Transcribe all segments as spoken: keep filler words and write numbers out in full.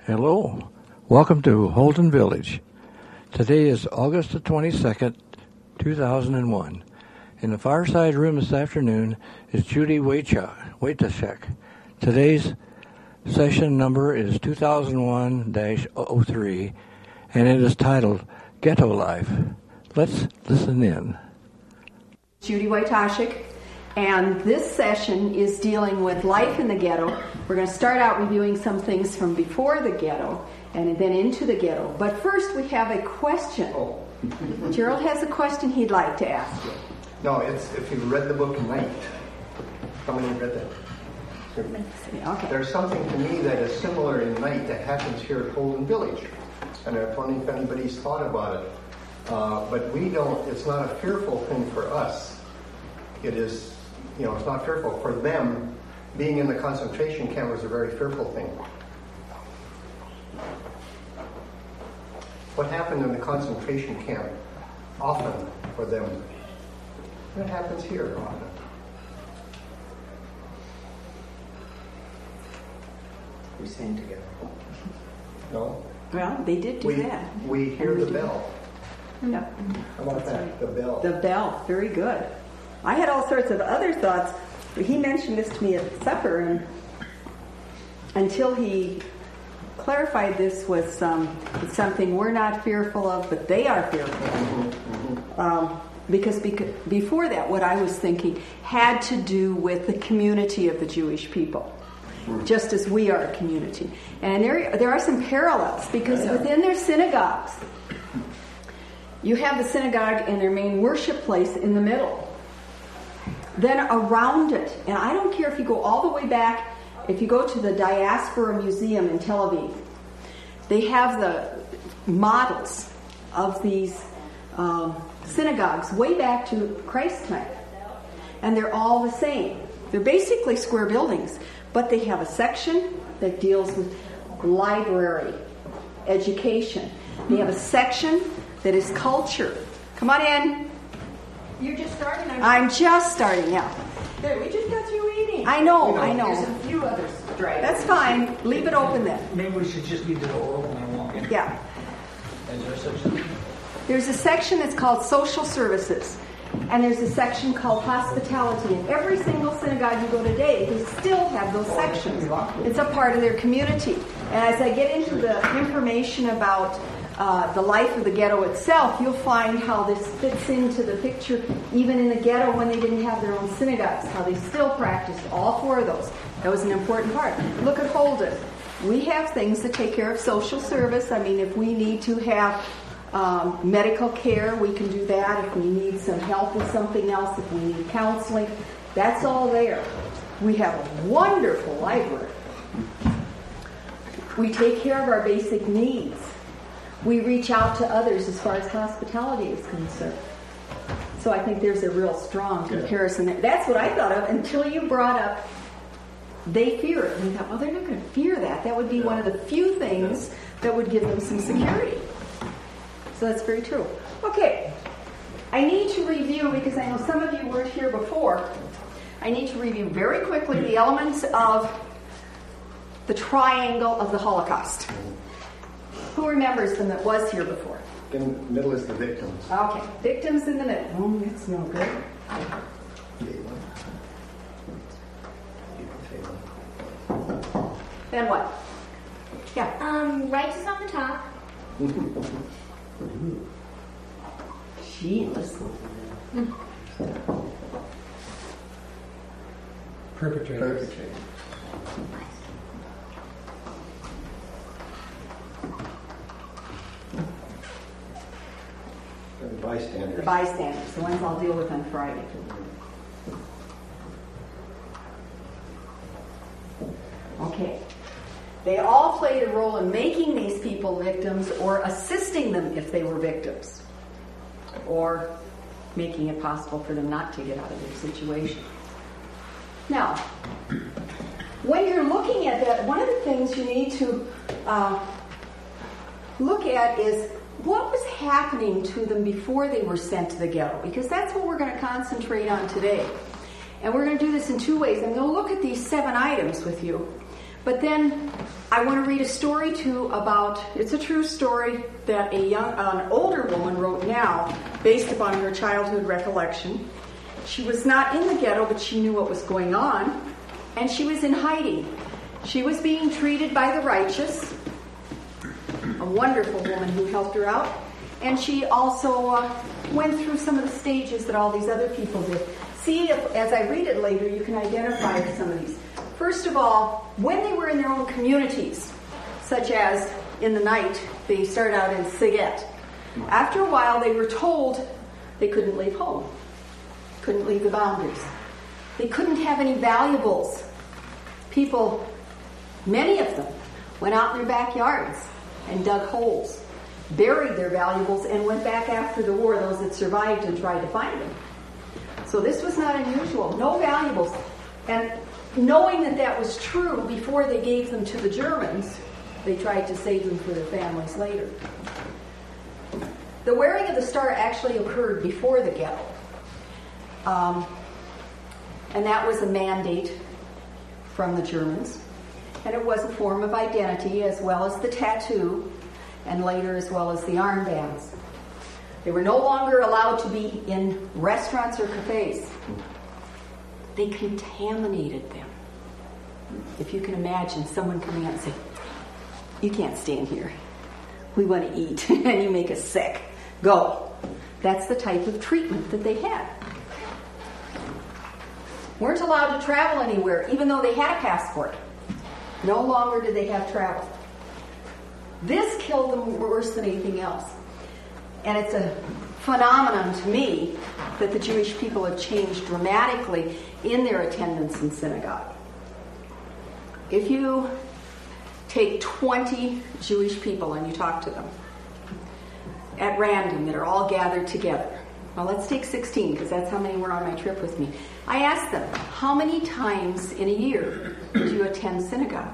Hello. Welcome to Holden Village. Today is August the twenty-second, two thousand one. In the fireside room this afternoon is Judy Wojtaszek. Today's session number is two thousand one dash oh oh three, and it is titled Ghetto Life. Let's listen in. Judy Wojtaszek, and this session is dealing with life in the ghetto. We're going to start out reviewing some things from before the ghetto and then into the ghetto. But first we have a question. Oh. Gerald has a question he'd like to ask you. No, it's if you read the book Night. How many read that? Okay. There's something to me that is similar in Night that happens here at Holden Village. And I wonder if anybody's thought about it. Uh, but we don't, it's not a fearful thing for us. It is, you know, it's not fearful. For them, being in the concentration camp was a very fearful thing. What happened in the concentration camp often for them? What happens here often? We sing together. No? Well, they did do we, that. We hear And we the do. bell. Yeah. How about that? The bell. The bell. Very good. I had all sorts of other thoughts. He mentioned this to me at supper, and until he clarified this was um, something we're not fearful of, but they are fearful of. Mm-hmm, mm-hmm. Um, because, because before that, what I was thinking had to do with the community of the Jewish people, mm-hmm. just as we are a community. And there, there are some parallels, because yeah. within their synagogues, you have the synagogue and their main worship place in the middle. Then around it, and I don't care if you go all the way back, if you go to the Diaspora Museum in Tel Aviv, they have the models of these um, synagogues way back to Christ's time. And they're all the same. They're basically square buildings, but they have a section that deals with library, education. They have a section that is culture. Come on in. You're just starting. I'm, I'm just starting, yeah. Good. We just got through eating. I know, You know, I know. There's a few others right. That's fine. Leave it open then. Maybe we should just leave the door open and walk in. Yeah. Is there such a thing? There's a section that's called social services. And there's a section called hospitality. In every single synagogue you go today, they still have those sections. It's a part of their community. And as I get into the information about uh, the life of the ghetto itself, you'll find how this fits into the picture, even in the ghetto when they didn't have their own synagogues, how they still practiced all four of those. That was an important part. Look at Holden. We have things that take care of social service. I mean, if we need to have Um, medical care, we can do that. If we need some help with something else, if we need counseling, that's all there. We have a wonderful library. We take care of our basic needs. We reach out to others as far as hospitality is concerned. So I think there's a real strong comparison there. That's what I thought of until you brought up they fear it. And we thought, well, they're not going to fear that. That would be one of the few things that would give them some security. So that's very true. Okay, I need to review, because I know some of you weren't here before, I need to review very quickly the elements of the triangle of the Holocaust. Who remembers them that was here before? In the middle is the victims. Okay, victims in the middle. Oh, that's no good. Then what? Yeah. Um, righteous on the top. Jeez. Perpetrators. Perpetrator. The bystanders. The bystanders, the ones I'll deal with on Friday. Okay. They all played a role in making these people victims or assisting them if they were victims, or making it possible for them not to get out of their situation. Now, when you're looking at that, one of the things you need to uh, look at is what was happening to them before they were sent to the ghetto, because that's what we're going to concentrate on today. And we're going to do this in two ways. I'm going to look at these seven items with you. But then I want to read a story too about, it's a true story that a young, an older woman wrote now based upon her childhood recollection. She was not in the ghetto, but she knew what was going on, and she was in hiding. She was being treated by the righteous, a wonderful woman who helped her out, and she also uh, went through some of the stages that all these other people did. See, if, as I read it later, you can identify some of these. First of all, when they were in their own communities, such as in the night, they started out in Siget. After a while, they were told they couldn't leave home, couldn't leave the boundaries. They couldn't have any valuables. People, many of them, went out in their backyards and dug holes, buried their valuables, and went back after the war, those that survived, and tried to find them. So this was not unusual. No valuables. And knowing that that was true before they gave them to the Germans, they tried to save them for their families later. The wearing of the star actually occurred before the ghetto. Um, and that was a mandate from the Germans. And it was a form of identity, as well as the tattoo, and later as well as the armbands. They were no longer allowed to be in restaurants or cafes. They contaminated them. If you can imagine someone coming out and saying, "You can't stand here. We want to eat, and you make us sick. Go." That's the type of treatment that they had. Weren't allowed to travel anywhere, even though they had a passport. No longer did they have travel. This killed them worse than anything else. And it's a phenomenon to me that the Jewish people have changed dramatically in their attendance in synagogue. If you take twenty Jewish people and you talk to them at random that are all gathered together, well, let's take sixteen because that's how many were on my trip with me. I asked them, how many times in a year do you attend synagogue?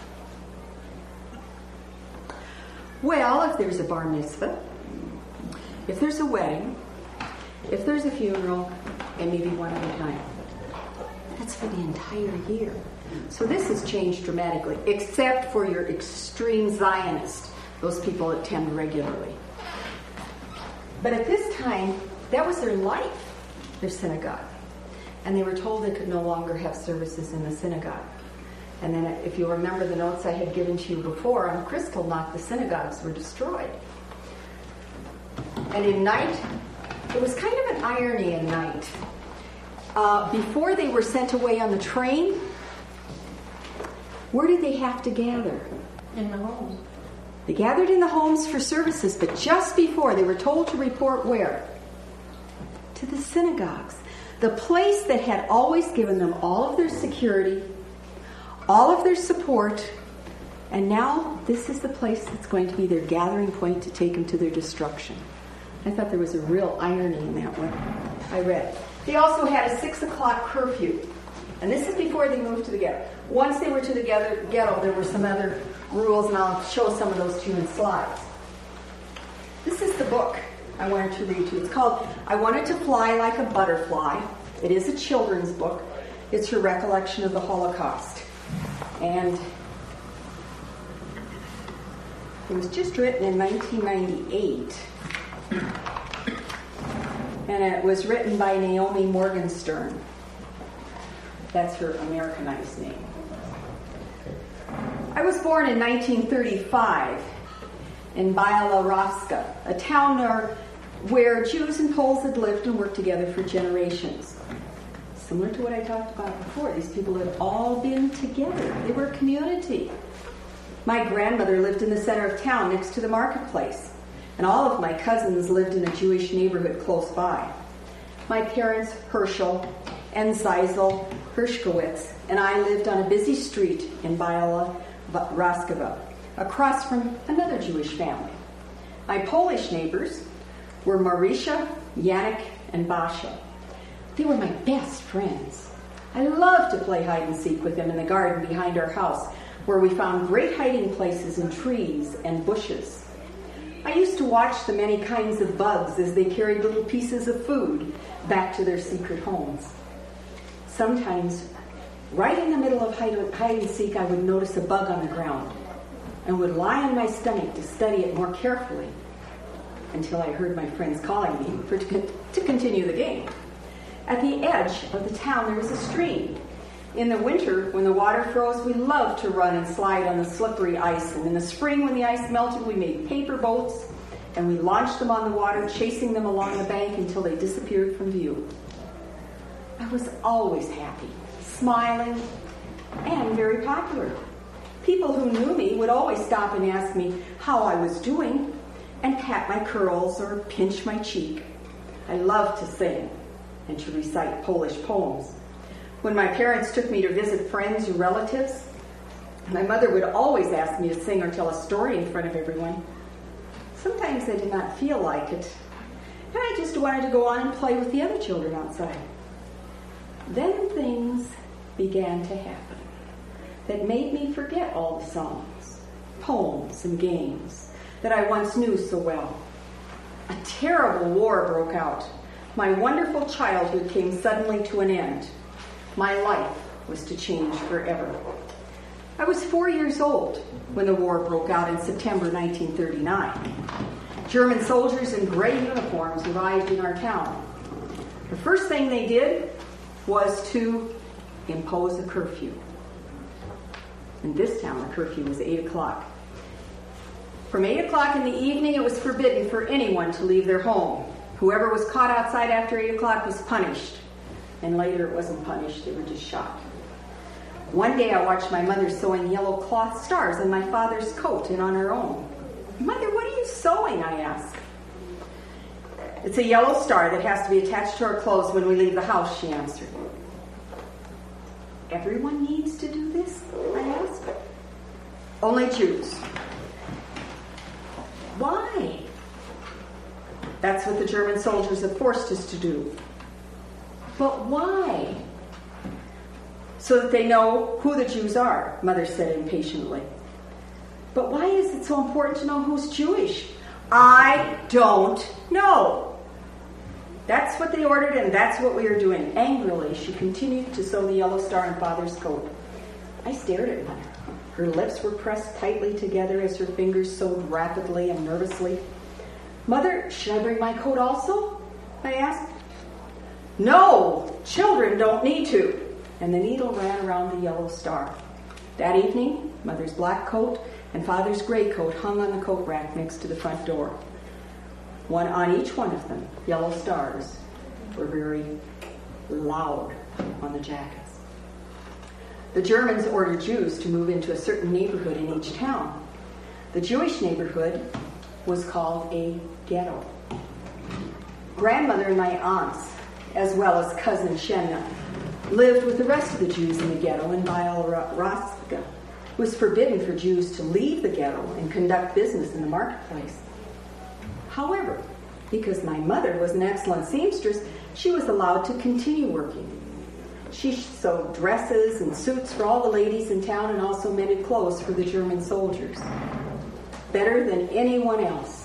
Well, if there's a bar mitzvah, if there's a wedding, if there's a funeral, and maybe one other time. That's for the entire year. So this has changed dramatically, except for your extreme Zionists. Those people attend regularly. But at this time, that was their life, their synagogue. And they were told they could no longer have services in the synagogue. And then if you remember the notes I had given to you before, on Kristallnacht, the synagogues were destroyed. And in night, it was kind of an irony in night. Uh, before they were sent away on the train, where did they have to gather? In the homes. They gathered in the homes for services, but just before, they were told to report where? To the synagogues. The place that had always given them all of their security, all of their support, and now this is the place that's going to be their gathering point to take them to their destruction. I thought there was a real irony in that one. I read. They also had a six o'clock curfew. And this is before they moved to the ghetto. Once they were to the ghetto, there were some other rules, and I'll show some of those to you in slides. This is the book I wanted to read to you. It's called I Wanted to Fly Like a Butterfly. It is a children's book. It's her recollection of the Holocaust. And it was just written in nineteen ninety-eight. And it was written by Naomi Morgenstern. That's her Americanized name. I was born in nineteen thirty-five in Bielorussia, a town where Jews and Poles had lived and worked together for generations. Similar to what I talked about before, these people had all been together. They were a community. My grandmother lived in the center of town next to the marketplace, and all of my cousins lived in a Jewish neighborhood close by. My parents, Herschel and Zeisel Hershkowitz, and I lived on a busy street in Bielorussia, across from another Jewish family. My Polish neighbors were Marisha, Yannick, and Basha. They were my best friends. I loved to play hide and seek with them in the garden behind our house, where we found great hiding places in trees and bushes. I used to watch the many kinds of bugs as they carried little pieces of food back to their secret homes. Sometimes Right in the middle of hide and seek, I would notice a bug on the ground and would lie on my stomach to study it more carefully until I heard my friends calling me for to, to continue the game. At the edge of the town, there was a stream. In the winter, when the water froze, we loved to run and slide on the slippery ice. And in the spring, when the ice melted, we made paper boats and we launched them on the water, chasing them along the bank until they disappeared from view. I was always happy, smiling, and very popular. People who knew me would always stop and ask me how I was doing and pat my curls or pinch my cheek. I loved to sing and to recite Polish poems. When my parents took me to visit friends or relatives, my mother would always ask me to sing or tell a story in front of everyone. Sometimes I did not feel like it, and I just wanted to go on and play with the other children outside. Then things began to happen that made me forget all the songs, poems, and games that I once knew so well. A terrible war broke out. My wonderful childhood came suddenly to an end. My life was to change forever. I was four years old when the war broke out in September nineteen thirty-nine. German soldiers in gray uniforms arrived in our town. The first thing they did was to impose a curfew. In this town, the curfew was eight o'clock. From eight o'clock in the evening, it was forbidden for anyone to leave their home. Whoever was caught outside after eight o'clock was punished. And later it wasn't punished, they were just shot. One day I watched my mother sewing yellow cloth stars on my father's coat and on her own. "Mother, what are you sewing?" I asked. "It's a yellow star that has to be attached to our clothes when we leave the house," she answered. "Everyone needs to do this?" I asked. "Only Jews." "Why?" "That's what the German soldiers have forced us to do." "But why?" "So that they know who the Jews are," Mother said impatiently. "But why is it so important to know who's Jewish?" "I don't know." "That's what they ordered, and that's what we are doing." Angrily, she continued to sew the yellow star on Father's coat. I stared at Mother. Her lips were pressed tightly together as her fingers sewed rapidly and nervously. "Mother, should I bring my coat also?" I asked. "No, children don't need to." And the needle ran around the yellow star. That evening, Mother's black coat and Father's gray coat hung on the coat rack next to the front door. One on each one of them, yellow stars were very loud on the jackets. The Germans ordered Jews to move into a certain neighborhood in each town. The Jewish neighborhood was called a ghetto. Grandmother and my aunts, as well as cousin Shenna, lived with the rest of the Jews in the ghetto in Bielorussia. It was forbidden for Jews to leave the ghetto and conduct business in the marketplace. However, because my mother was an excellent seamstress, she was allowed to continue working. She sewed dresses and suits for all the ladies in town and also mended clothes for the German soldiers. Better than anyone else.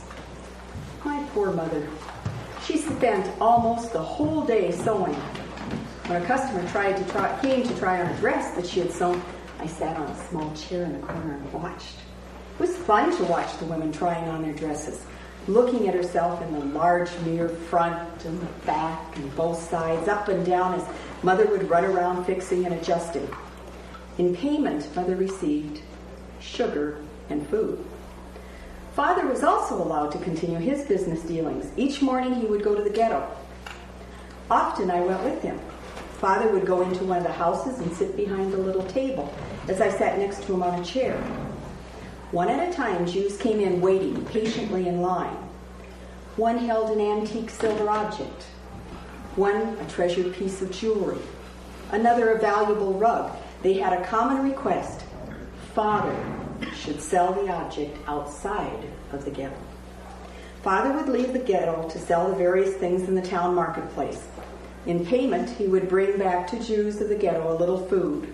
My poor mother. She spent almost the whole day sewing. When a customer tried to try, came to try on a dress that she had sewn, I sat on a small chair in the corner and watched. It was fun to watch the women trying on their dresses, looking at herself in the large mirror front and the back and both sides, up and down, as Mother would run around fixing and adjusting. In payment, Mother received sugar and food. Father was also allowed to continue his business dealings. Each morning he would go to the ghetto. Often I went with him. Father would go into one of the houses and sit behind the little table as I sat next to him on a chair. One at a time, Jews came in waiting patiently in line. One held an antique silver object. One a treasured piece of jewelry. Another a valuable rug. They had a common request. Father should sell the object outside of the ghetto. Father would leave the ghetto to sell the various things in the town marketplace. In payment, he would bring back to Jews of the ghetto a little food.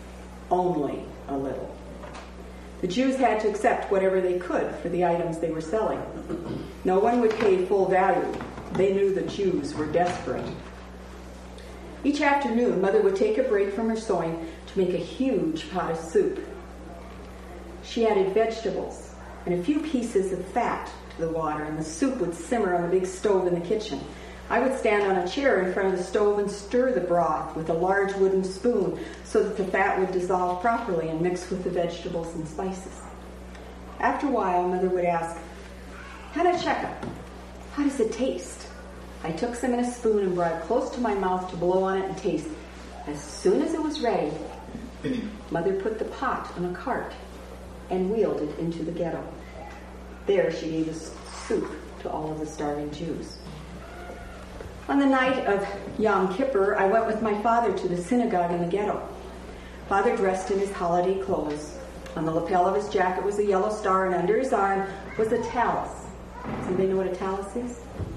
Only a little. The Jews had to accept whatever they could for the items they were selling. No one would pay full value. They knew the Jews were desperate. Each afternoon, Mother would take a break from her sewing to make a huge pot of soup. She added vegetables and a few pieces of fat to the water, and the soup would simmer on the big stove in the kitchen. I would stand on a chair in front of the stove and stir the broth with a large wooden spoon so that the fat would dissolve properly and mix with the vegetables and spices. After a while, Mother would ask, "Hanacheka, how does it taste?" I took some in a spoon and brought it close to my mouth to blow on it and taste. As soon as it was ready, Mother put the pot on a cart and wheeled it into the ghetto. There she gave the soup to all of the starving Jews. On the night of Yom Kippur, I went with my father to the synagogue in the ghetto. Father dressed in his holiday clothes. On the lapel of his jacket was a yellow star, and under his arm was a tallis. Does anybody know what a tallis is?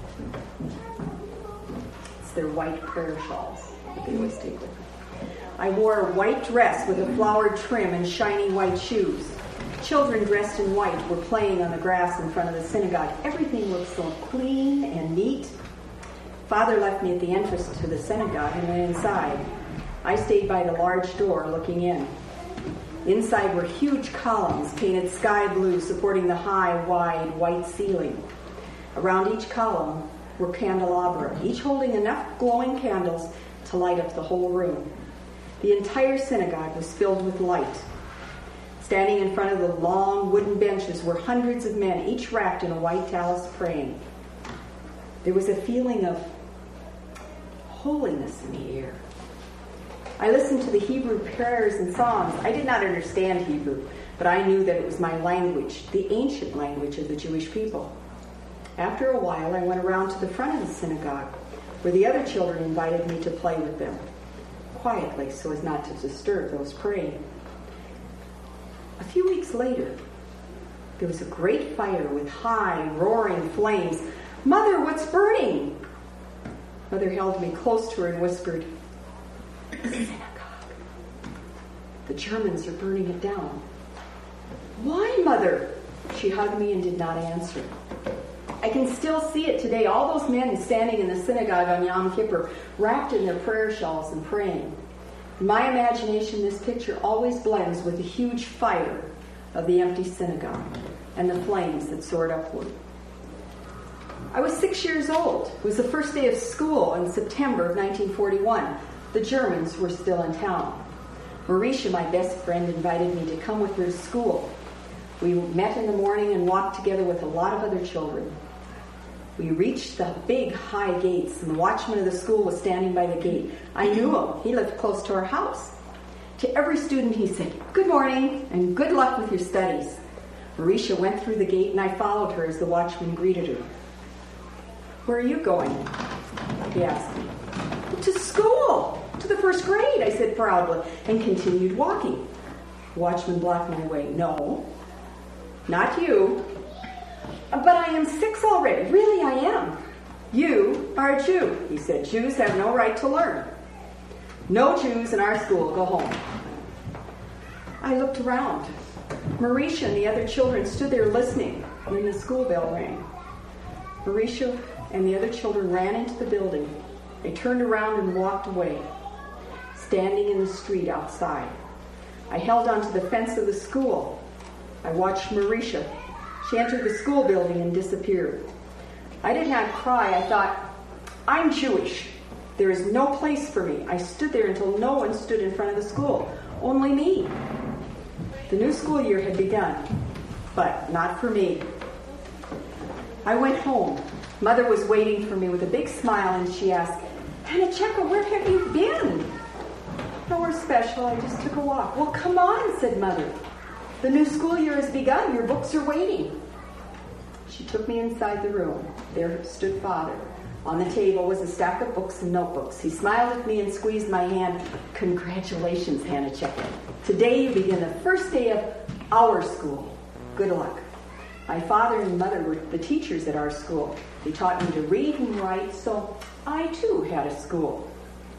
It's their white prayer shawls that they always take with them. I wore a white dress with a flowered trim and shiny white shoes. Children dressed in white were playing on the grass in front of the synagogue. Everything looked so clean and neat. Father left me at the entrance to the synagogue and went inside. I stayed by the large door looking in. Inside were huge columns painted sky blue supporting the high, wide, white ceiling. Around each column were candelabra, each holding enough glowing candles to light up the whole room. The entire synagogue was filled with light. Standing in front of the long wooden benches were hundreds of men, each wrapped in a white tallis, praying. There was a feeling of holiness in the air. I listened to the Hebrew prayers and songs. I did not understand Hebrew, but I knew that it was my language, the ancient language of the Jewish people. After a while, I went around to the front of the synagogue, where the other children invited me to play with them, quietly so as not to disturb those praying. A few weeks later, there was a great fire with high, roaring flames. "Mother, what's burning?" Mother held me close to her and whispered, "The synagogue. The Germans are burning it down." "Why, Mother?" She hugged me and did not answer. I can still see it today, all those men standing in the synagogue on Yom Kippur, wrapped in their prayer shawls and praying. In my imagination, this picture always blends with the huge fire of the empty synagogue and the flames that soared upward. I was six years old. It was the first day of school in September of nineteen forty-one. The Germans were still in town. Marisha, my best friend, invited me to come with her to school. We met in the morning and walked together with a lot of other children. We reached the big high gates, and the watchman of the school was standing by the gate. I knew him. He lived close to our house. To every student he said, "Good morning and good luck with your studies." Marisha went through the gate and I followed her as the watchman greeted her. "Where are you going?" he asked me. "To school, to the first grade," I said proudly, and continued walking. The watchman blocked my way. "No, not you." "But I am six already. Really, I am." "You are a Jew," he said. "Jews have no right to learn. No Jews in our school. Go home." I looked around. Marisha and the other children stood there listening when the school bell rang. Marisha and the other children ran into the building. They turned around and walked away, standing in the street outside. I held onto the fence of the school. I watched Marisha. She entered the school building and disappeared. I did not cry. I thought, I'm Jewish. There is no place for me. I stood there until no one stood in front of the school. Only me. The new school year had begun, but not for me. I went home. Mother was waiting for me with a big smile, and she asked, "Hanacheka, where have you been?" "Nowhere special. I just took a walk." "Well, come on," said Mother. "The new school year has begun. Your books are waiting." She took me inside the room. There stood Father. On the table was a stack of books and notebooks. He smiled at me and squeezed my hand. "Congratulations, Hanacheka. Today you begin the first day of our school. Good luck." My father and mother were the teachers at our school. They taught me to read and write, so I too had a school.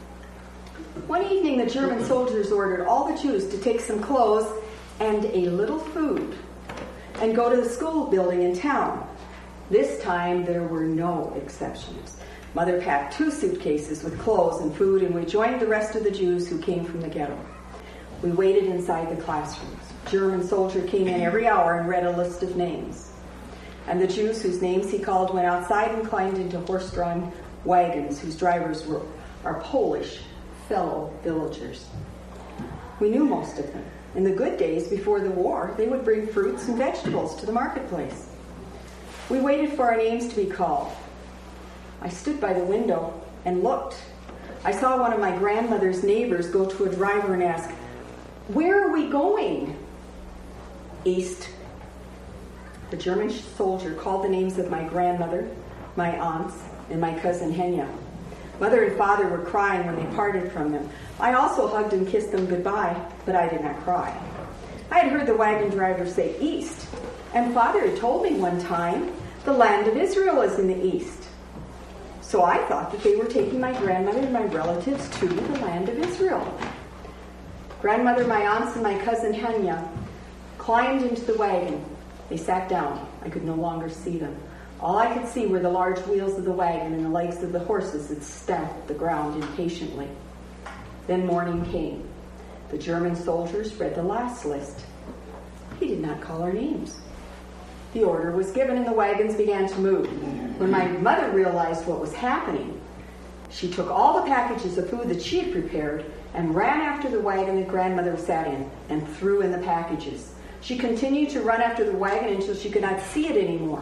One evening, the German soldiers ordered all the Jews to take some clothes and a little food and go to the school building in town. This time, there were no exceptions. Mother packed two suitcases with clothes and food, and we joined the rest of the Jews who came from the ghetto. We waited inside the classrooms. German soldier came in every hour and read a list of names. And the Jews whose names he called went outside and climbed into horse-drawn wagons whose drivers were our Polish fellow villagers. We knew most of them. In the good days before the war, they would bring fruits and vegetables to the marketplace. We waited for our names to be called. I stood by the window and looked. I saw one of my grandmother's neighbors go to a driver and ask, "Where are we going?" "East." The German soldier called the names of my grandmother, my aunts, and my cousin Henya. Mother and father were crying when they parted from them. I also hugged and kissed them goodbye, but I did not cry. I had heard the wagon driver say east, and father had told me one time the land of Israel is in the east. So I thought that they were taking my grandmother and my relatives to the land of Israel. Grandmother, my aunts, and my cousin Henya climbed into the wagon. They sat down. I could no longer see them. All I could see were the large wheels of the wagon and the legs of the horses that stamped the ground impatiently. Then morning came. The German soldiers read the last list. He did not call our names. The order was given and the wagons began to move. When my mother realized what was happening, she took all the packages of food that she had prepared and ran after the wagon that grandmother sat in and threw in the packages. She continued to run after the wagon until she could not see it anymore.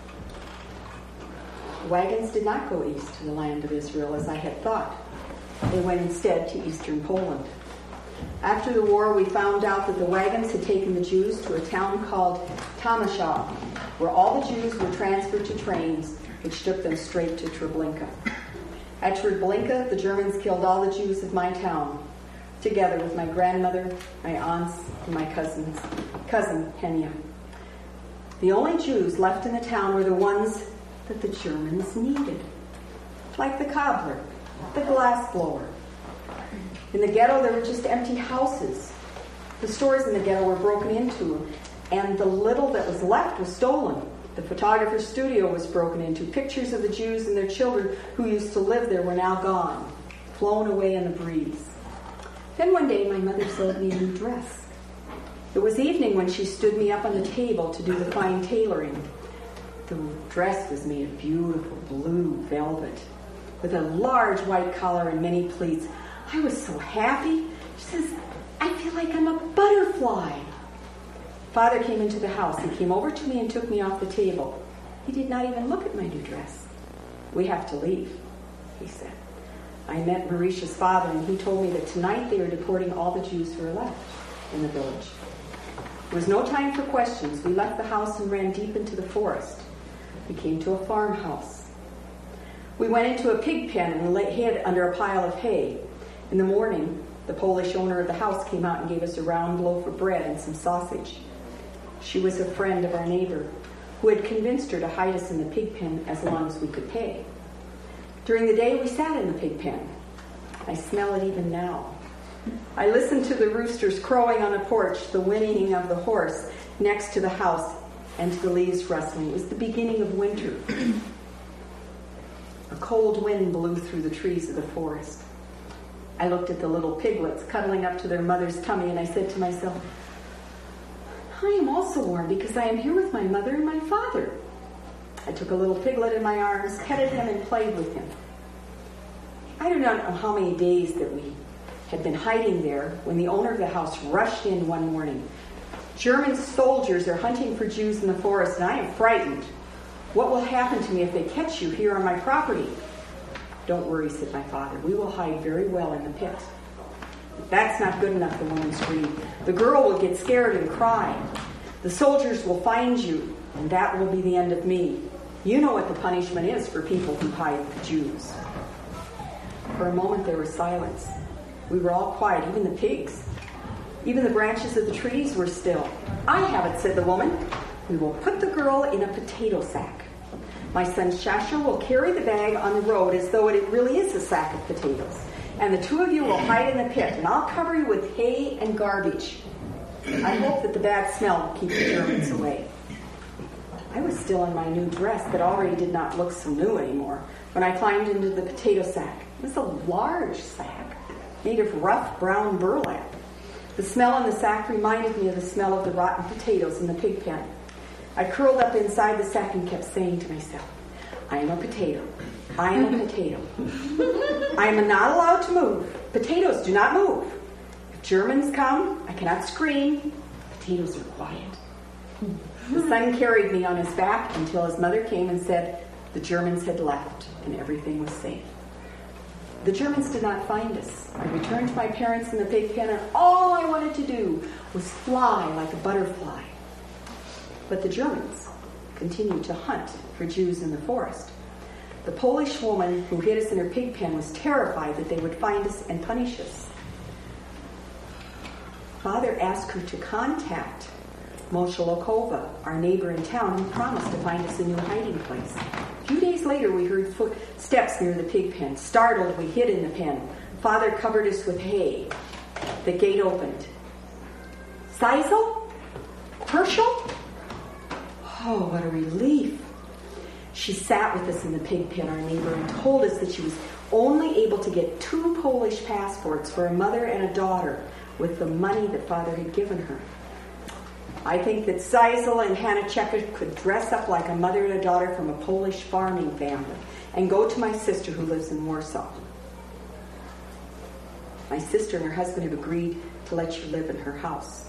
The wagons did not go east to the land of Israel as I had thought. They went instead to eastern Poland. After the war, we found out that the wagons had taken the Jews to a town called Tomashaw, where all the Jews were transferred to trains which took them straight to Treblinka. At Treblinka, the Germans killed all the Jews of my town, together with my grandmother, my aunts, and my cousins, cousin Henya. The only Jews left in the town were the ones that the Germans needed, like the cobbler, the glass blower. In the ghetto, there were just empty houses. The stores in the ghetto were broken into, and the little that was left was stolen. The photographer's studio was broken into. Pictures of the Jews and their children who used to live there were now gone, flown away in the breeze. Then one day, my mother sewed me a new dress. It was evening when she stood me up on the table to do the fine tailoring. The dress was made of beautiful blue velvet with a large white collar and many pleats. I was so happy. She says, "I feel like I'm a butterfly." Father came into the house. He came over to me and took me off the table. He did not even look at my new dress. "We have to leave," he said. I met Marisha's father, and he told me that tonight they are deporting all the Jews who are left in the village. There was no time for questions. We left the house and ran deep into the forest. We came to a farmhouse. We went into a pig pen and lay hid under a pile of hay. In the morning, the Polish owner of the house came out and gave us a round loaf of bread and some sausage. She was a friend of our neighbor who had convinced her to hide us in the pig pen as long as we could pay. During the day, we sat in the pig pen. I smell it even now. I listened to the roosters crowing on the porch, the whinnying of the horse next to the house, and to the leaves rustling. It was the beginning of winter. A cold wind blew through the trees of the forest. I looked at the little piglets cuddling up to their mother's tummy, and I said to myself, "I am also warm because I am here with my mother and my father." I took a little piglet in my arms, petted him, and played with him. I do not know how many days that we had been hiding there when the owner of the house rushed in one morning. "German soldiers are hunting for Jews in the forest, and I am frightened. What will happen to me if they catch you here on my property?" "Don't worry," said my father. "We will hide very well in the pit." "That's not good enough," the woman screamed. "The girl will get scared and cry. The soldiers will find you, and that will be the end of me. You know what the punishment is for people who hide the Jews." For a moment there was silence. We were all quiet, even the pigs. Even the branches of the trees were still. "I have it," said the woman. "We will put the girl in a potato sack. My son Shasha will carry the bag on the road as though it really is a sack of potatoes. And the two of you will hide in the pit, and I'll cover you with hay and garbage. I hope that the bad smell will keep the Germans away." I was still in my new dress that already did not look so new anymore when I climbed into the potato sack. It was a large sack made of rough brown burlap. The smell in the sack reminded me of the smell of the rotten potatoes in the pig pen. I curled up inside the sack and kept saying to myself, I am a potato. I am a potato. I am not allowed to move. Potatoes do not move. If Germans come, I cannot scream. Potatoes are quiet. The son carried me on his back until his mother came and said the Germans had left and everything was safe. The Germans did not find us. I returned to my parents in the pig pen, and all I wanted to do was fly like a butterfly. But the Germans continued to hunt for Jews in the forest. The Polish woman who hid us in her pig pen was terrified that they would find us and punish us. Father asked her to contact Moshalokova, our neighbor in town, who promised to find us a new hiding place. A few days later, we heard footsteps near the pig pen. Startled, we hid in the pen. Father covered us with hay. The gate opened. Seisel? Herschel? Oh, what a relief. She sat with us in the pig pen, our neighbor, and told us that she was only able to get two Polish passports for a mother and a daughter with the money that Father had given her. I think that Seisel and Hanacheka could dress up like a mother and a daughter from a Polish farming family and go to my sister who lives in Warsaw. My sister and her husband have agreed to let you live in her house.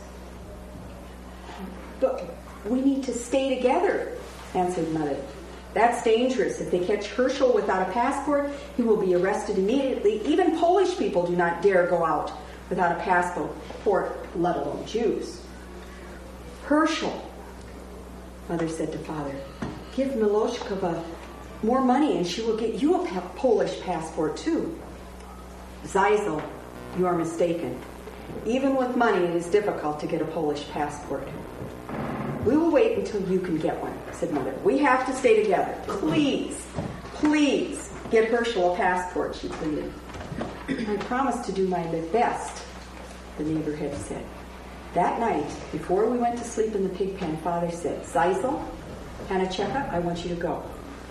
But we need to stay together, answered Mother. That's dangerous. If they catch Herschel without a passport, he will be arrested immediately. Even Polish people do not dare go out without a passport, let alone Jews. Herschel, Mother said to Father, give Miloshkova more money and she will get you a pa- Polish passport too. Zeisel, you are mistaken. Even with money, it is difficult to get a Polish passport. We will wait until you can get one, said Mother. We have to stay together. Please, please get Herschel a passport, she pleaded. I promised to do my best, the neighbor had said. That night, before we went to sleep in the pig pen, Father said, Zeisel, Hanacheka, I want you to go.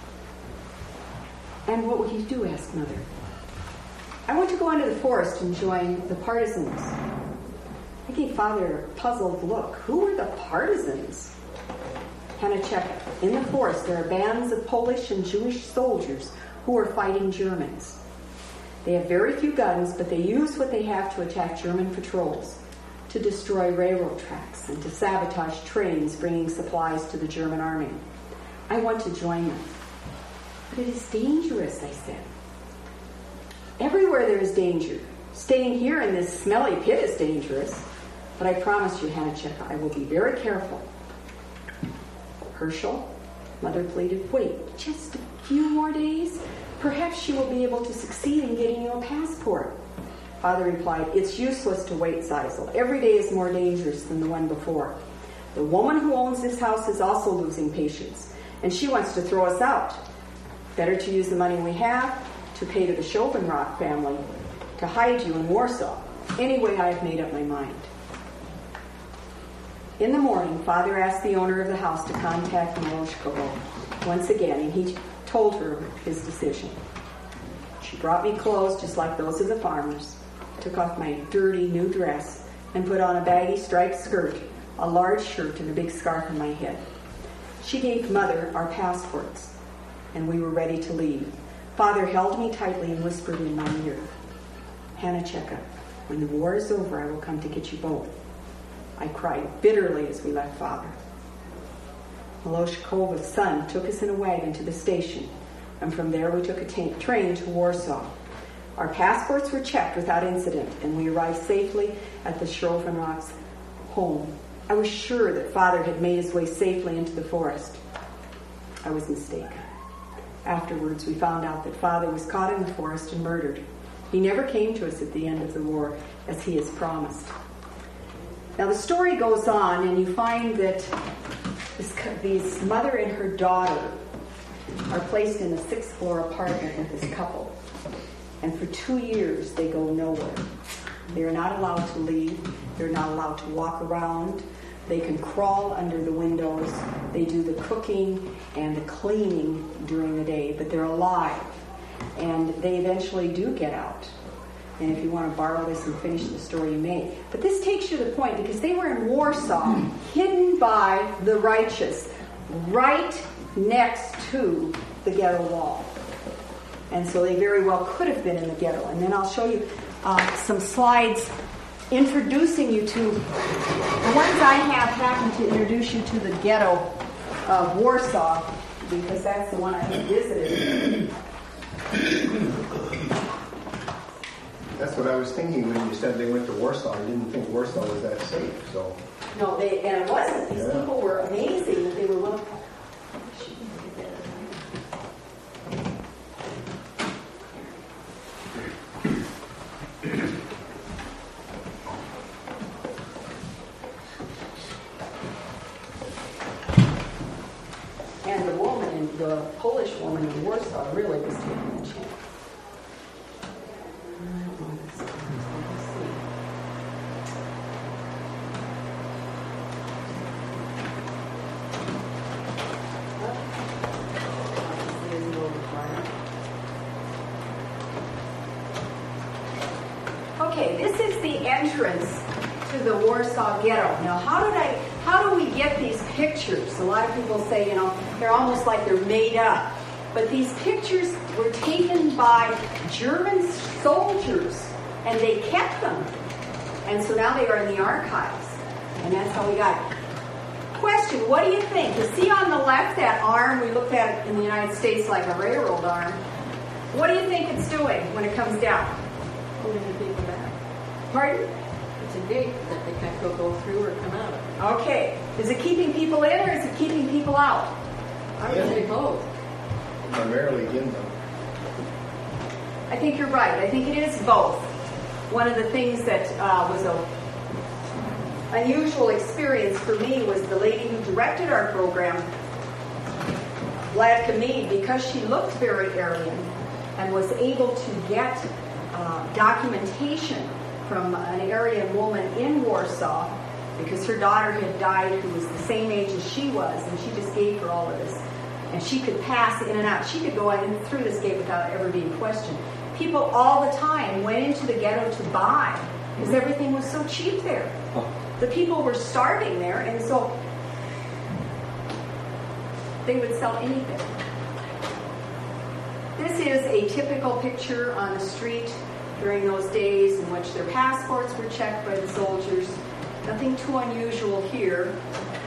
And what would you do, asked Mother. I want to go into the forest and join the partisans. I gave Father a puzzled look. Who are the partisans? Hanacheka, in the forest there are bands of Polish and Jewish soldiers who are fighting Germans. They have very few guns, but they use what they have to attack German patrols, to destroy railroad tracks, and to sabotage trains bringing supplies to the German army. I want to join them. But it is dangerous, I said. Everywhere there is danger. Staying here in this smelly pit is dangerous. But I promise you, Hanacheka, I will be very careful. Herschel, Mother pleaded, wait just a few more days. Perhaps she will be able to succeed in getting you a passport. Father replied, it's useless to wait, Zeisel. Every day is more dangerous than the one before. The woman who owns this house is also losing patience, and she wants to throw us out. Better to use the money we have to pay to the Schopenrock family to hide you in Warsaw. Anyway, I have made up my mind. In the morning, Father asked the owner of the house to contact Miloshkova once again, and he told her his decision. She brought me clothes just like those of the farmers, took off my dirty new dress, and put on a baggy striped skirt, a large shirt, and a big scarf on my head. She gave Mother our passports, and we were ready to leave. Father held me tightly and whispered in my ear, Hanacheka, when the war is over, I will come to get you both. I cried bitterly as we left Father. Miloshkova's son took us in a wagon to the station, and from there we took a t- train to Warsaw. Our passports were checked without incident, and we arrived safely at the Schopenrock's home. I was sure that Father had made his way safely into the forest. I was mistaken. Afterwards, we found out that Father was caught in the forest and murdered. He never came to us at the end of the war, as he has promised. Now, the story goes on, and you find that this, this mother and her daughter are placed in a sixth-floor apartment with this couple. And for two years, they go nowhere. They're not allowed to leave. They're not allowed to walk around. They can crawl under the windows. They do the cooking and the cleaning during the day, but they're alive. And they eventually do get out. And if you want to borrow this and finish the story, you may. But this takes you to the point, because they were in Warsaw, hidden by the righteous, right next to the ghetto wall. And so they very well could have been in the ghetto. And then I'll show you uh, some slides introducing you to, the ones I have happen to introduce you to the ghetto of Warsaw, because that's the one I have visited. That's what I was thinking when you said they went to Warsaw. I didn't think Warsaw was that safe. So No, they, and it wasn't. These yeah. people were amazing that they were willing. And the woman, in, the Polish woman in Warsaw, really was taking a chance. I don't know this. Let's see. Okay, this is the entrance to the Warsaw Ghetto. Now, how did I? How do we get these pictures? A lot of people say, you know, they're almost like they're made up. But these pictures were taken by German soldiers, and they kept them. And so now they are in the archives. And that's how we got it. Question, what do you think? You see on the left that arm, we looked at it in the United States like a railroad arm. What do you think it's doing when it comes down? Holding the people back. Pardon? It's a gate that they can't go, go through or come out of. Okay. Is it keeping people in or is it keeping people out? I would say both. primarily in them. I think you're right. I think it is both. One of the things that uh, was a unusual experience for me was the lady who directed our program, Vladka Mead, because she looked very Aryan and was able to get uh, documentation from an Aryan woman in Warsaw, because her daughter had died who was the same age as she was, and she just gave her all of this. And she could pass in and out. She could go in and through this gate without ever being questioned. People all the time went into the ghetto to buy, because everything was so cheap there. The people were starving there, and so they would sell anything. This is a typical picture on the street during those days in which their passports were checked by the soldiers. Nothing too unusual here.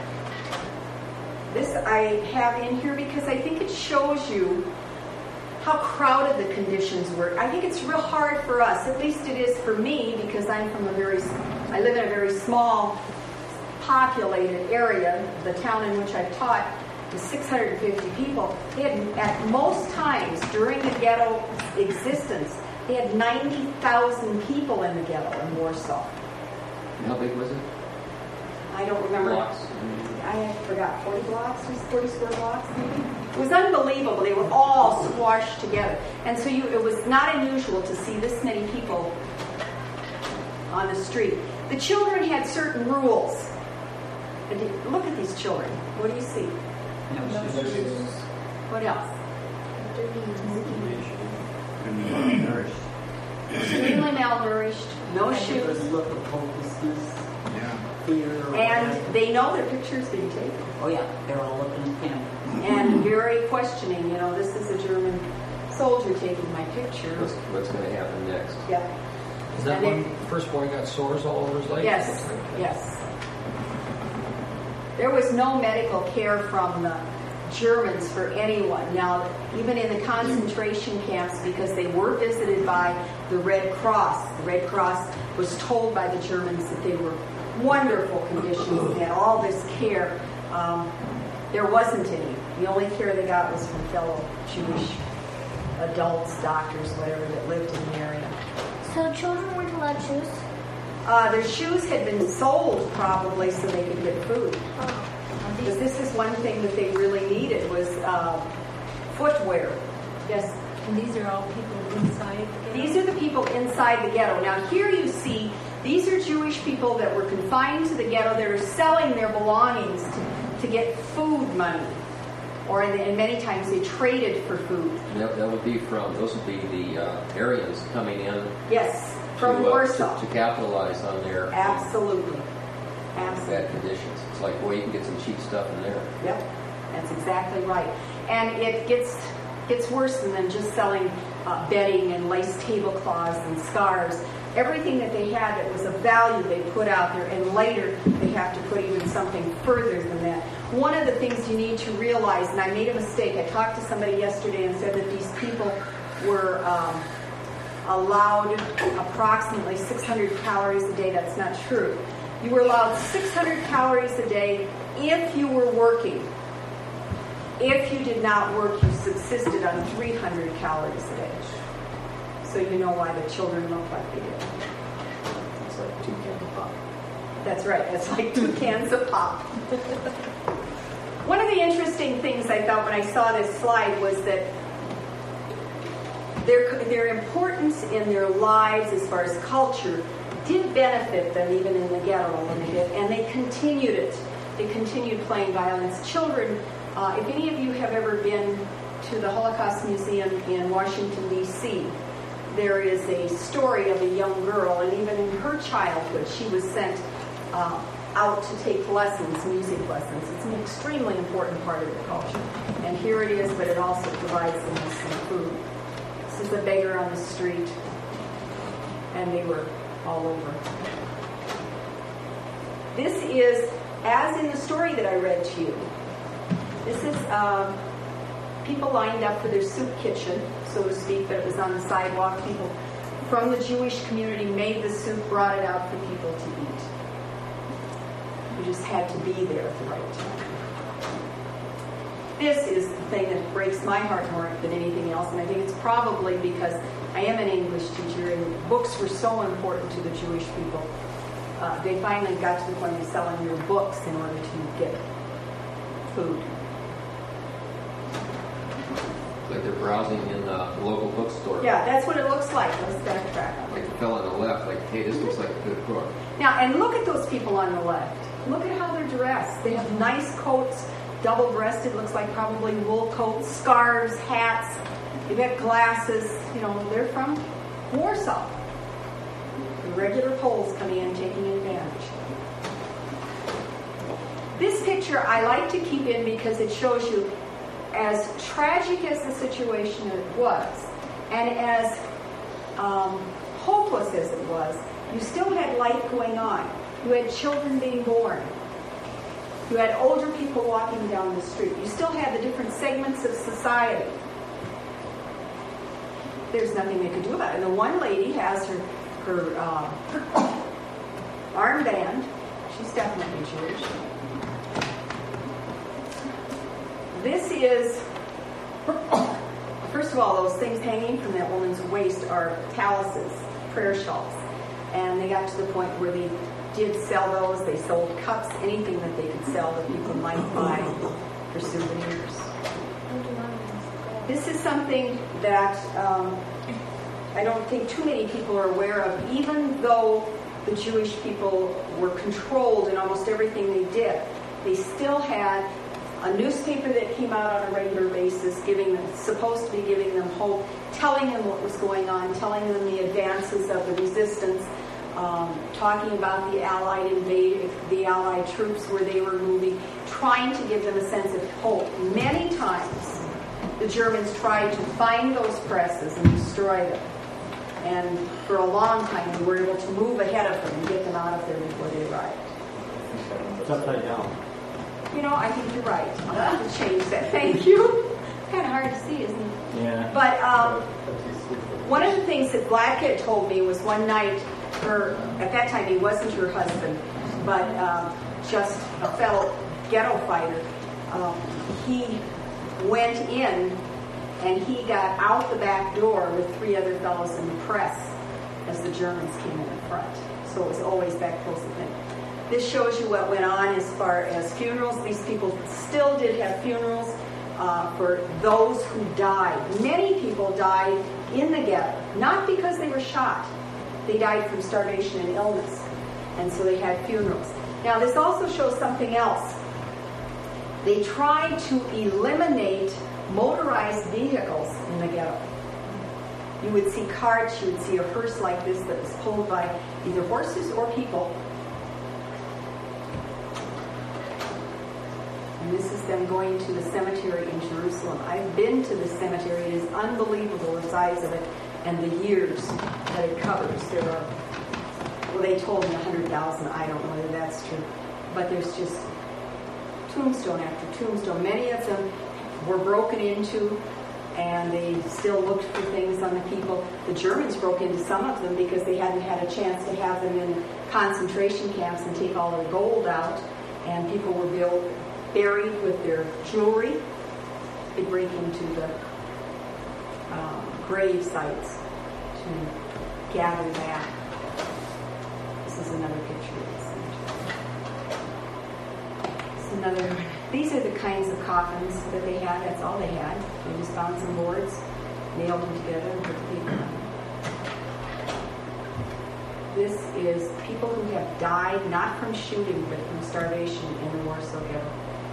This I have in here because I think it shows you how crowded the conditions were. I think it's real hard for us, at least it is for me, because I'm from a very, I live in a very small, populated area. The town in which I've taught is six hundred fifty people. They had, at most times during the ghetto existence, they had ninety thousand people in the ghetto in Warsaw. How big was it? I don't remember. Blocks? I forgot, forty blocks, forty square blocks maybe? It was unbelievable. They were all squashed together. And so you, it was not unusual to see this many people on the street. The children had certain rules. And you- look at these children. What do you see? What else? Extremely malnourished, no shoes. Look of hopelessness, Yeah. fear. or And whatever. they know their pictures being taken. Oh yeah, they're all looking at him. And very questioning, you know, this is a German soldier taking my picture. What's, what's going to happen next? Yeah. Is that And one first boy got sores all over his legs? Yes, yes. There was no medical care from the Germans for anyone. Now, even in the concentration camps, because they were visited by the Red Cross, the Red Cross was told by the Germans that they were wonderful conditions, they had all this care. Um, there wasn't any. The only care they got was from fellow Jewish adults, doctors, whatever, that lived in the area. So children weren't allowed shoes? Uh, their shoes had been sold probably so they could get food. Because this is one thing that they really needed was uh, footwear. Yes. And these are all people inside the ghetto? These are the people inside the ghetto. Now here you see, these are Jewish people that were confined to the ghetto that are selling their belongings to, to get food money. or in, and many times they traded for food. And that, that would be from, those would be the uh, Aryans coming in Yes, from to, uh, Warsaw. to, to capitalize on their Absolutely. Absolutely. bad conditions. It's like, boy, you can get some cheap stuff in there. Yep, that's exactly right. And it gets gets worse than them just selling uh, bedding and lace tablecloths and scarves. Everything that they had that was of value they put out there, and later they have to put even something further than that. One of the things you need to realize, and I made a mistake, I talked to somebody yesterday and said that these people were um, allowed approximately six hundred calories a day. That's not true. You were allowed six hundred calories a day if you were working. If you did not work, you subsisted on three hundred calories a day. So you know why the children look like they did. It's like two cans of pop. That's right. That's like two cans of pop. One of the interesting things I thought when I saw this slide was that their, their importance in their lives as far as culture did benefit them even in the ghetto a little bit, and they continued it. They continued playing violence. Children, uh, if any of you have ever been to the Holocaust Museum in Washington, D C, there is a story of a young girl, and even in her childhood, she was sent uh, out to take lessons, music lessons. It's an extremely important part of the culture. And here it is, but it also provides them with some food. This is a beggar on the street, and they were all over. This is, as in the story that I read to you, this is um, people lined up for their soup kitchen, so to speak, but it was on the sidewalk. People from the Jewish community made the soup, brought it out for people to eat. You just had to be there at the right time. This is the thing that breaks my heart more than anything else, and I think it's probably because I am an English teacher and books were so important to the Jewish people. Uh, they finally got to the point of selling their books in order to get food. Like they're browsing in the local bookstore. Yeah, that's what it looks like. Let's backtrack. Like the fellow on the left, like, hey, this looks like a good book. Now, and look at those people on the left. Look at how they're dressed. They have nice coats, double-breasted, looks like probably wool coats, scarves, hats. They've got glasses. You know, they're from Warsaw. The regular Poles coming in, taking advantage. This picture I like to keep in because it shows you as tragic as the situation was, and as um, hopeless as it was, you still had life going on. You had children being born. You had older people walking down the street. You still had the different segments of society. There's nothing they could do about it. And the one lady has her, her, uh, her armband. She's definitely Jewish. This is, first of all, those things hanging from that woman's waist are taluses, prayer shawls. And they got to the point where they did sell those. They sold cups, anything that they could sell that people might buy for souvenirs. This is something that um, I don't think too many people are aware of, even though the Jewish people were controlled in almost everything they did. They still had a newspaper that came out on a regular basis, giving them, supposed to be giving them hope, telling them what was going on, telling them the advances of the resistance, um, talking about the Allied invade, the Allied troops where they were moving, trying to give them a sense of hope. Many times, the Germans tried to find those presses and destroy them. And for a long time, they were able to move ahead of them and get them out of there before they arrived. It's upside down. You know, I think you're right. I'll have to change that. Thank you. Kind of hard to see, isn't it? Yeah. But um, one of the things that Blackett told me was one night, her, at that time he wasn't her husband, but um, just a fellow ghetto fighter. Um, he went in and he got out the back door with three other fellows in the press as the Germans came in the front. So it was always that close a thing. This shows you what went on as far as funerals. These people still did have funerals uh, for those who died. Many people died in the ghetto, not because they were shot. They died from starvation and illness, and so they had funerals. Now, this also shows something else They tried to eliminate motorized vehicles in the ghetto. You would see carts, you would see a hearse like this that was pulled by either horses or people. And this is them going to the cemetery in Jerusalem. I've been to the cemetery. It is unbelievable, the size of it and the years that it covers. There are, well, they told me one hundred thousand. I don't know whether that's true. But there's just tombstone after tombstone. Many of them were broken into, and they still looked for things on the people. The Germans broke into some of them because they hadn't had a chance to have them in concentration camps and take all their gold out, and people were built, buried with their jewelry. They break into the um, grave sites to gather that. This is another picture of the cemetery. This is another. These are the kinds of coffins that they had. That's all they had. They just found some boards, nailed them together, and put the paper on them. This is people who have died not from shooting but from starvation in the Warsaw Ghetto.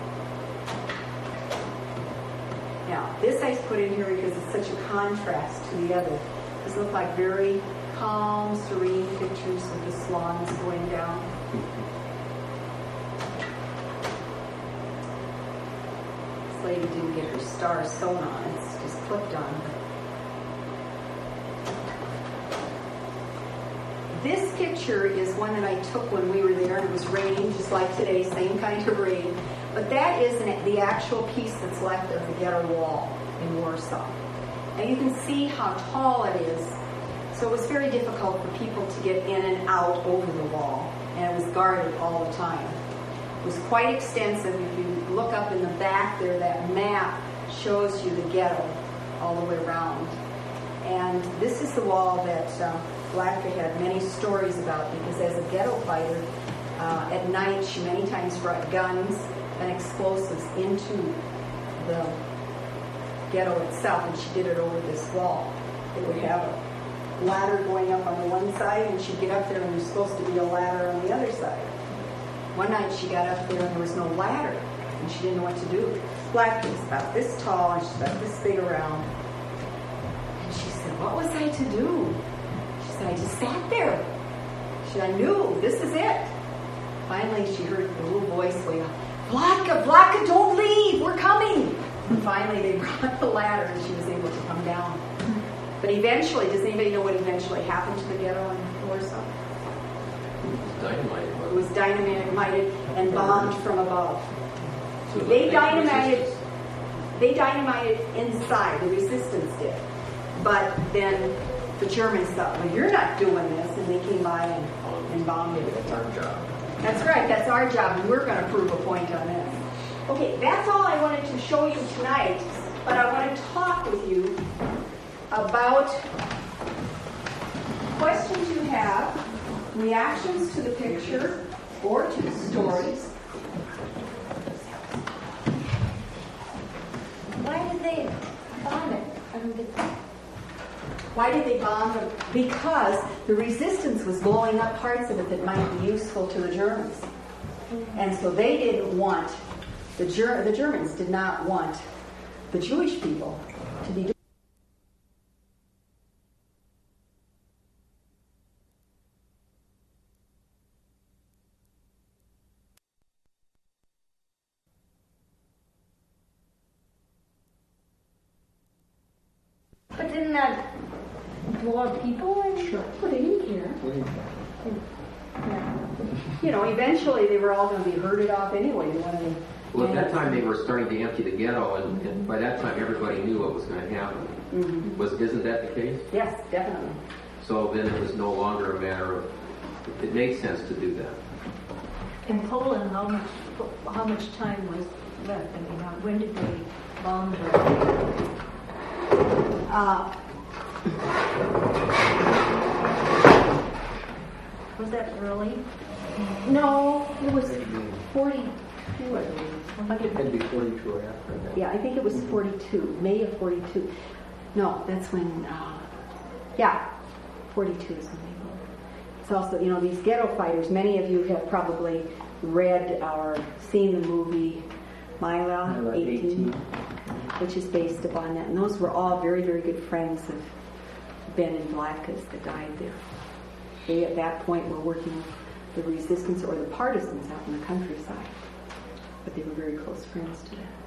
Now, this I put in here because it's such a contrast to the other. These look like very calm, serene pictures of the swans going down. This lady didn't get her star sewn on, it's just clipped on. This picture is one that I took when we were there, and it was raining, just like today, same kind of rain. But that is an, the actual piece that's left of the ghetto wall in Warsaw. And you can see how tall it is. So it was very difficult for people to get in and out over the wall. And it was guarded all the time. It was quite extensive. If you look up in the back there, that map shows you the ghetto all the way around. And this is the wall that uh, Vladka had many stories about, because as a ghetto fighter, uh, at night she many times brought guns and explosives into the ghetto itself, and she did it over this wall. It would have a ladder going up on the one side, and she'd get up there, and there's supposed to be a ladder on the other side. One night she got up there, and there was no ladder, and she didn't know what to do. Vladka was about this tall, and she's about this big around. And she said, "What was I to do?" She said, "I just sat there." She said, "I knew, this is it." Finally, she heard the little voice way up, "Vladka, Vladka, don't leave, we're coming." And finally, they brought the ladder, and she was able to come down. But eventually, does anybody know what eventually happened to the ghetto in Warsaw? Dynamite. It was dynamited and bombed from above. They dynamited, they dynamited inside, the resistance did. But then the Germans thought, "Well, you're not doing this," and they came by and, and bombed it. That's our job. That's right, that's our job, and we're going to prove a point on this. Okay, that's all I wanted to show you tonight, but I want to talk with you about questions you have, reactions to the picture or to the stories. Why did they bomb it? I don't get that. Why did they bomb it? Because the resistance was blowing up parts of it that might be useful to the Germans. And so they didn't want, the, Ger- the Germans did not want the Jewish people to be doing. But didn't that draw people in? Sure. Well, they didn't care. You know, eventually they were all going to be herded off anyway. When they, Well, at that time they were starting to empty the ghetto, and, and by that time everybody knew what was going to happen. Mm-hmm. Was isn't that the case? Yes, definitely. So then it was no longer a matter of. It made sense to do that. In Poland, how much how much time was left? I mean, how, when did they bomb the? Uh, Was that early? no, it was forty-two, I believe. It had to be forty-two or after that. Yeah, I think it was forty-two, May of forty-two. No, that's when, uh, yeah, forty-two is when they were. It's also, you know, these ghetto fighters, many of you have probably read or seen the movie Mila, Mila, eighteen, eighteen. which is based upon that. And those were all very, very good friends of Ben and Blackus that died there. They, at that point, were working with the resistance or the partisans out in the countryside. But they were very close friends to them.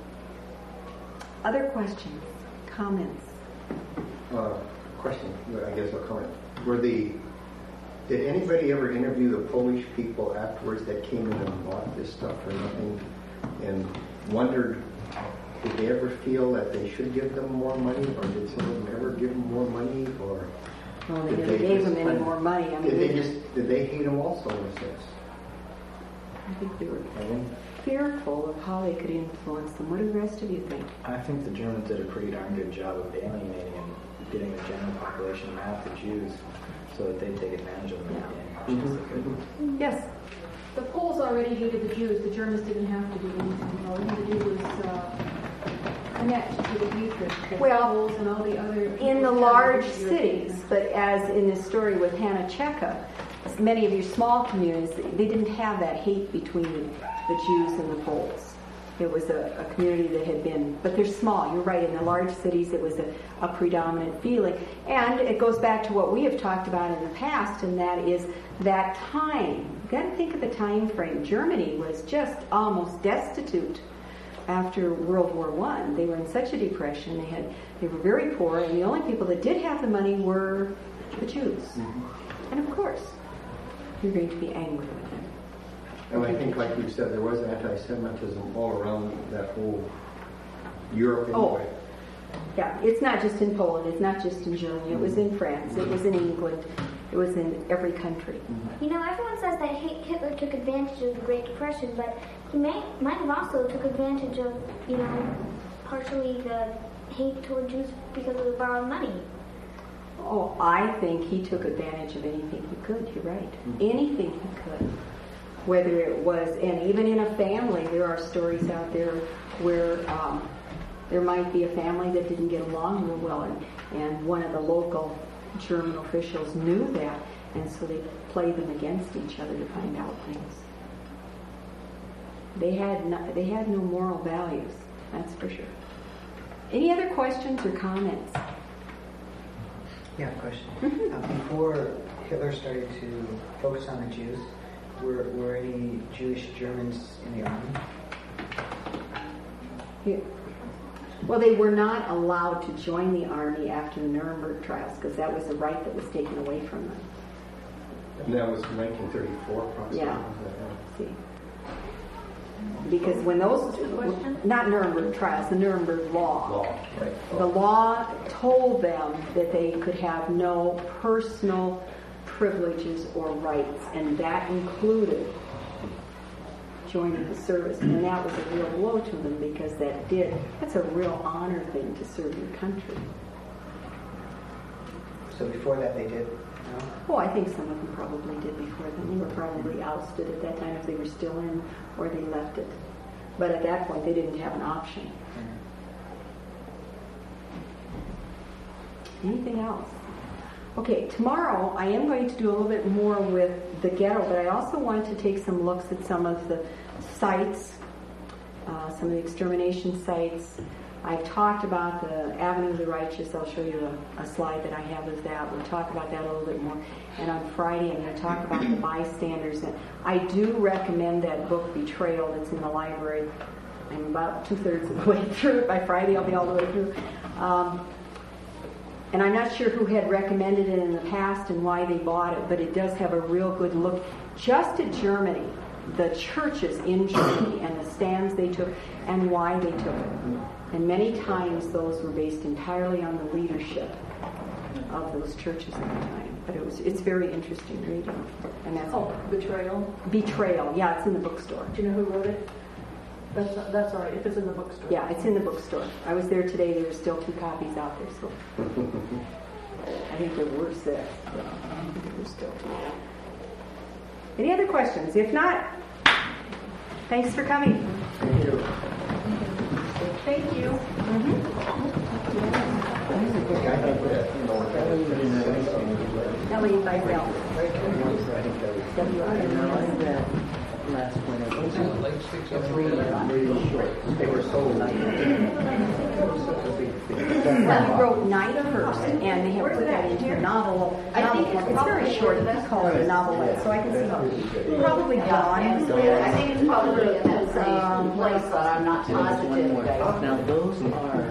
Other questions? Comments? Uh, question, I guess I'll comment. Were the, did anybody ever interview the Polish people afterwards that came in and bought this stuff for nothing and wondered, did they ever feel that they should give them more money, or did some of them ever give them more money, or Well, they did never they gave just them any find- more money. I mean, did they they- just, did they hate them also in a sense? I think they were I think, fearful of how they could influence them. What do the rest of you think? I think the Germans did a pretty darn good job of alienating and getting the general population mad at the Jews so that they'd take advantage of them again. Mm-hmm. Yes. The Poles already hated the Jews. The Germans didn't have to do anything. All they had to do was uh, connect to the hatred. The Well, Poles and all the other In the people large had to do cities, it. but as in this story with Hannah Cheka, many of your small communities, they didn't have that hate between the Jews and the Poles. It was a, a community that had been, but they're small. You're right. In the large cities, it was a, a predominant feeling. And it goes back to what we have talked about in the past, and that is that time. You've got to think of the time frame. Germany was just almost destitute after World War One. They were in such a depression. They had they were very poor, and the only people that did have the money were the Jews. Mm-hmm. And of course, you're going to be angry with them. And I think, like you said, there was anti-Semitism all around that whole Europe Oh. anyway. Yeah, it's not just in Poland. It's not just in Germany. It was in France. It was in England. It was in every country. You know, everyone says that Hitler took advantage of the Great Depression, but he may, might have also took advantage of, you know, partially the hate toward Jews because of the borrowed money. Oh, I think he took advantage of anything he could. You're right. Anything he could. Whether it was, and even in a family, there are stories out there where um, there might be a family that didn't get along real well, and, and one of the local German officials knew that, and so they played them against each other to find out things. They had no, they had no moral values, that's for sure. Any other questions or comments? Yeah, question. Uh, before Hitler started to focus on the Jews, were, were any Jewish Germans in the army? Yeah. Well, they were not allowed to join the army after the Nuremberg trials because that was a right that was taken away from them. And that was nineteen thirty-four, approximately. Yeah. See. Because when those, not Nuremberg trials, the Nuremberg law. Law, right. The law told them that they could have no personal privileges or rights, and that included joining the service. And that was a real blow to them because that did, that's a real honor thing to serve your country. So before that they did? No? Oh, I think some of them probably did before then. They were probably ousted at that time if they were still in, or they left it. But at that point, they didn't have an option. Mm-hmm. Anything else? Okay, tomorrow I am going to do a little bit more with the ghetto, but I also want to take some looks at some of the sites, uh, some of the extermination sites. I've talked about the Avenue of the Righteous. I'll show you a, a slide that I have of that. We'll talk about that a little bit more. And on Friday, I'm going to talk about the bystanders. And I do recommend that book, Betrayal, that's in the library. I'm about two-thirds of the way through it. By Friday, I'll be all the way through. Um, and I'm not sure who had recommended it in the past and why they bought it, but it does have a real good look just at Germany, the churches in Germany and the stands they took and why they took it. And many times those were based entirely on the leadership of those churches at the time. But it was it's very interesting reading. And that's Oh, Betrayal. Betrayal. Yeah, it's in the bookstore. Do you know who wrote it? That's that's all right. If it's in the bookstore. Yeah, it's in the bookstore. I was there today. There were still two copies out there, so I think there were six. But I think there were still two. Any other questions? If not, thanks for coming. Thank you. Thank you. Ellie Bidell. W I N last winter. They were sold. Well, he wrote Night of Hearst, and they have put that into a novel. I think it's, it's very short. He called it a novelette, so I can see probably Dawn. I think it's probably in that same place, but I'm not positive. Now those are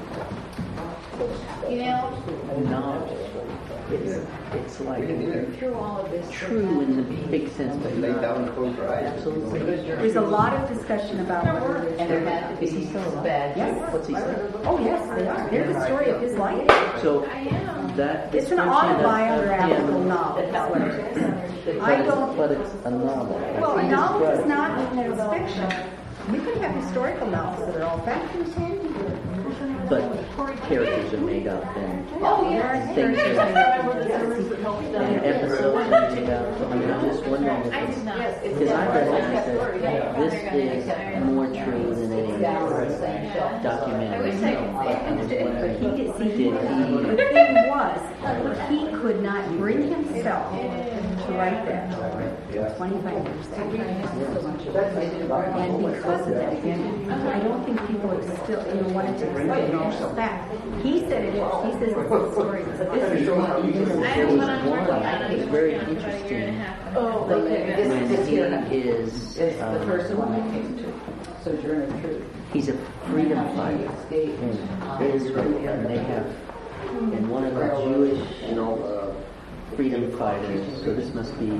You know, novels. It's, it's like through all of this, true in the big sense, but Lay not down, close your eyes. absolutely. There's a lot of discussion about whether and there had to be Is he still alive? bad. Yes. What's he say? Oh, yes, they are. They're the story of his life. So that It's an description of- autobiographical of novel. him- That's what it is. but I it's- don't. But it's a novel. Well, a He novel is describes- not it's fiction. You can have historical novels that are all fact. But characters are made up and Oh, yes. things are and episodes are made up. I mean, I'm just wondering if it's because I read it and I said this is more true than any documentary film. But I was wondering, He did, see, did he? the thing was, he could not bring himself to write that twenty-five years ago. And because of that, I don't think people are still, you know, wanted to accept the actual fact. He said it is. He says it's a story. But this is There was one that's very interesting. Oh, okay. This, When this he here is, is the um, first one I came to. Sojourn of Truth. he's a freedom fighter in Israel, and they have, and one of the Jewish, you know, uh, freedom fighters. So this must be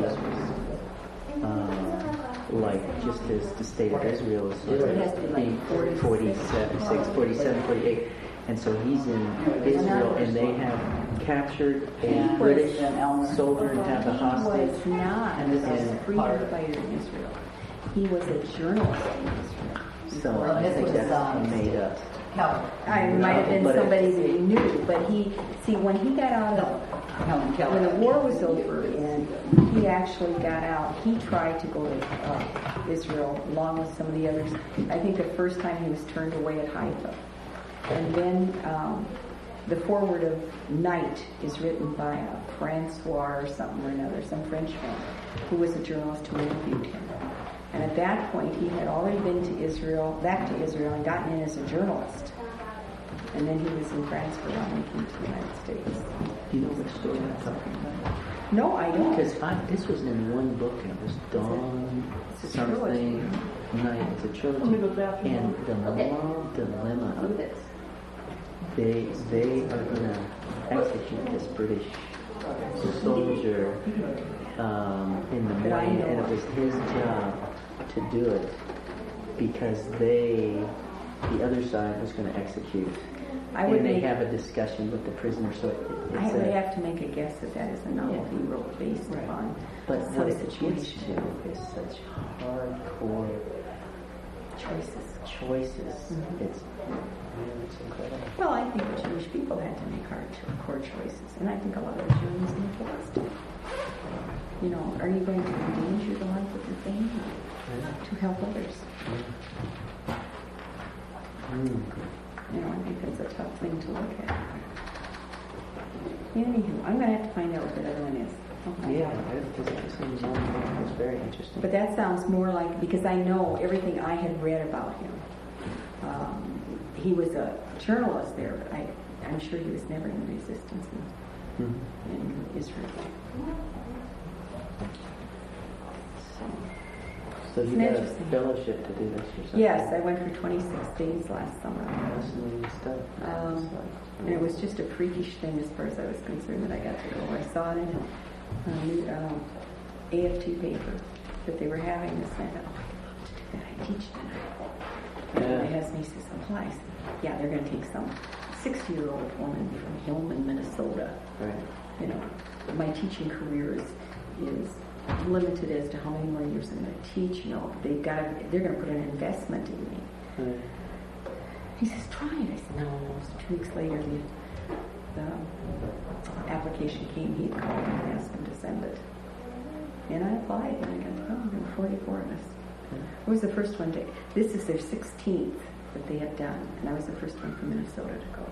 uh, like just as the state of Israel is being forty-seven, six, forty-seven, forty-eight. And so he's in Israel, and they have captured a British soldier and have the he hostage. was not a freedom fighter in Israel. He was a journalist in Israel. So I think that's made up. I might have been But it- somebody that he knew, but he, see, when he got out of, when the war was over and he actually got out, he tried to go to uh, Israel along with some of the others. I think the first time he was turned away at Haifa. And then um, the foreword of Night is written by a Francois or something or another, some Frenchman who was a journalist who interviewed him. And at that point, he had already been to Israel, back to Israel, and gotten in as a journalist. And then he was in France for a while and he came to the United States. Do you know which story I'm talking about? No, I don't. Because I, this was in one book, and it was Dawn something Night. It's a trilogy. And the moral dilemma of it, they they are going to execute this British soldier um, in the morning, and it was his job to do it because they, the other side, was going to execute. I would and they make, have a discussion with the prisoner, so it, it's I would a, have to make a guess that that is a novel Yeah. he wrote based Right. upon but some what it gets situation. to is such hardcore choices. choices. Mhm. It's, it's incredible. Well, I think the Jewish people had to make hard core choices, and I think a lot of the Jews in the West did. You know, are you going to endanger the life of your family to help others? Mm. You know, I think that's a tough thing to look at. Anywho, I'm going to have to find out what that other one is. Okay. Yeah, this seems it's very interesting. But that sounds more like, because I know everything I had read about him. Um, he was a journalist there, but I, I'm sure he was never in resistance in, Mm-hmm. in Israel. So, So you Isn't got a interesting. fellowship to do this yourself? yes, I went for twenty-six days last summer. Fascinating stuff. Um, and it was just a freakish thing as far as I was concerned that I got to go. I saw it in a, a new um, A F T paper that they were having this, and I thought, oh, I teach tonight. Yeah. And it has me say something. I said, yeah, they're going to take some sixty-year-old woman from Hillman, Minnesota. Right. You know, my teaching career is is limited as to how many more years I'm going to teach. You know, they've got to, they're going to put an investment in me. Right. He says, try it. I said, no. So two weeks later, the, the application came. He called me and asked him to send it. And I applied, and I got, oh, there were forty-four of us. It was the first one to, this is their sixteenth that they had done, and I was the first one from Minnesota to go.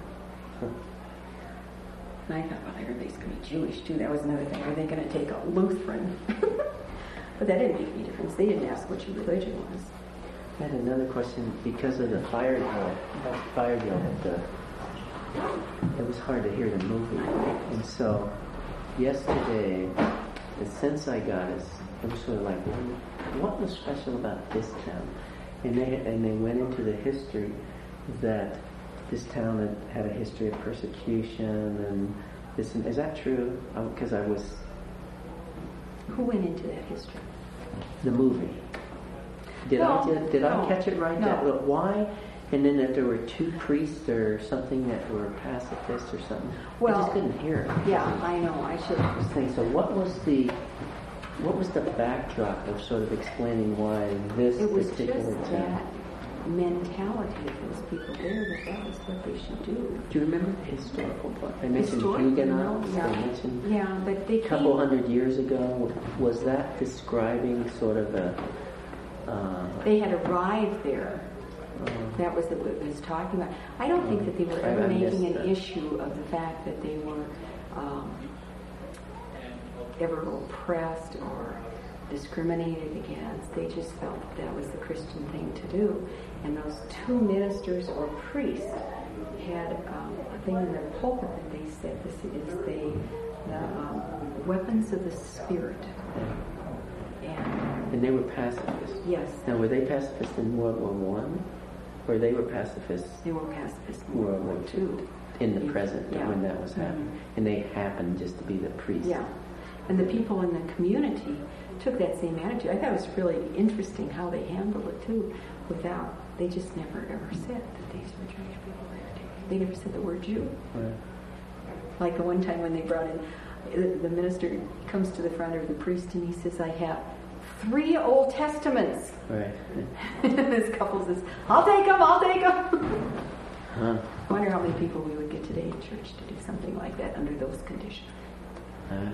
And I thought, well, everybody's going to be Jewish, too. That was another thing. Are they going to take a Lutheran? But But that didn't make any difference. They didn't ask what your religion was. I had another question because of the fire drill. Fire drill, the, it was hard to hear the movie, and so yesterday, the sense I got is it was sort of like, what was special about this town? And they and they went into the history that this town had had a history of persecution and this. Is that true? Because I was. Who went into that history? The movie. Did no, I did, did no, I catch it right? No. That, why? And then that there were two priests or something that were pacifists or something. Well, I just couldn't hear it. Yeah, I know. I should have saying. So what was the what was the backdrop of sort of explaining why this it was particular just town? that mentality of those people there that that was what they should do. Do you remember the historical part? I mentioned Historical, Huguenots. no, yeah. I mentioned yeah, but they a couple came, hundred years ago. Was that describing sort of a? Uh, they had arrived there. uh, That was what it was talking about. I don't think that they were ever I- I making an missed that. issue of the fact that they were um, ever oppressed or discriminated against. They just felt that that was the Christian thing to do. And those two ministers or priests had um, a thing in their pulpit that they said this is the, the um, weapons of the Spirit. And, and they were pacifists. yes, Now, were they pacifists in World War One, or they were pacifists they were pacifists in World War Two in the present Yeah. when that was happening, Mhm. and they happened just to be the priests? Yeah. And the people in the community took that same attitude. I thought it was really interesting how they handled it too, without, they just never ever said that these were Jewish people there. They never said the word Jew. Right. Like the one time when they brought in, the, the minister comes to the front or the priest and he says, I have three Old Testaments. Right. And this couple says, I'll take them, I'll take them. Huh. I wonder how many people we would get today in church to do something like that under those conditions. Uh,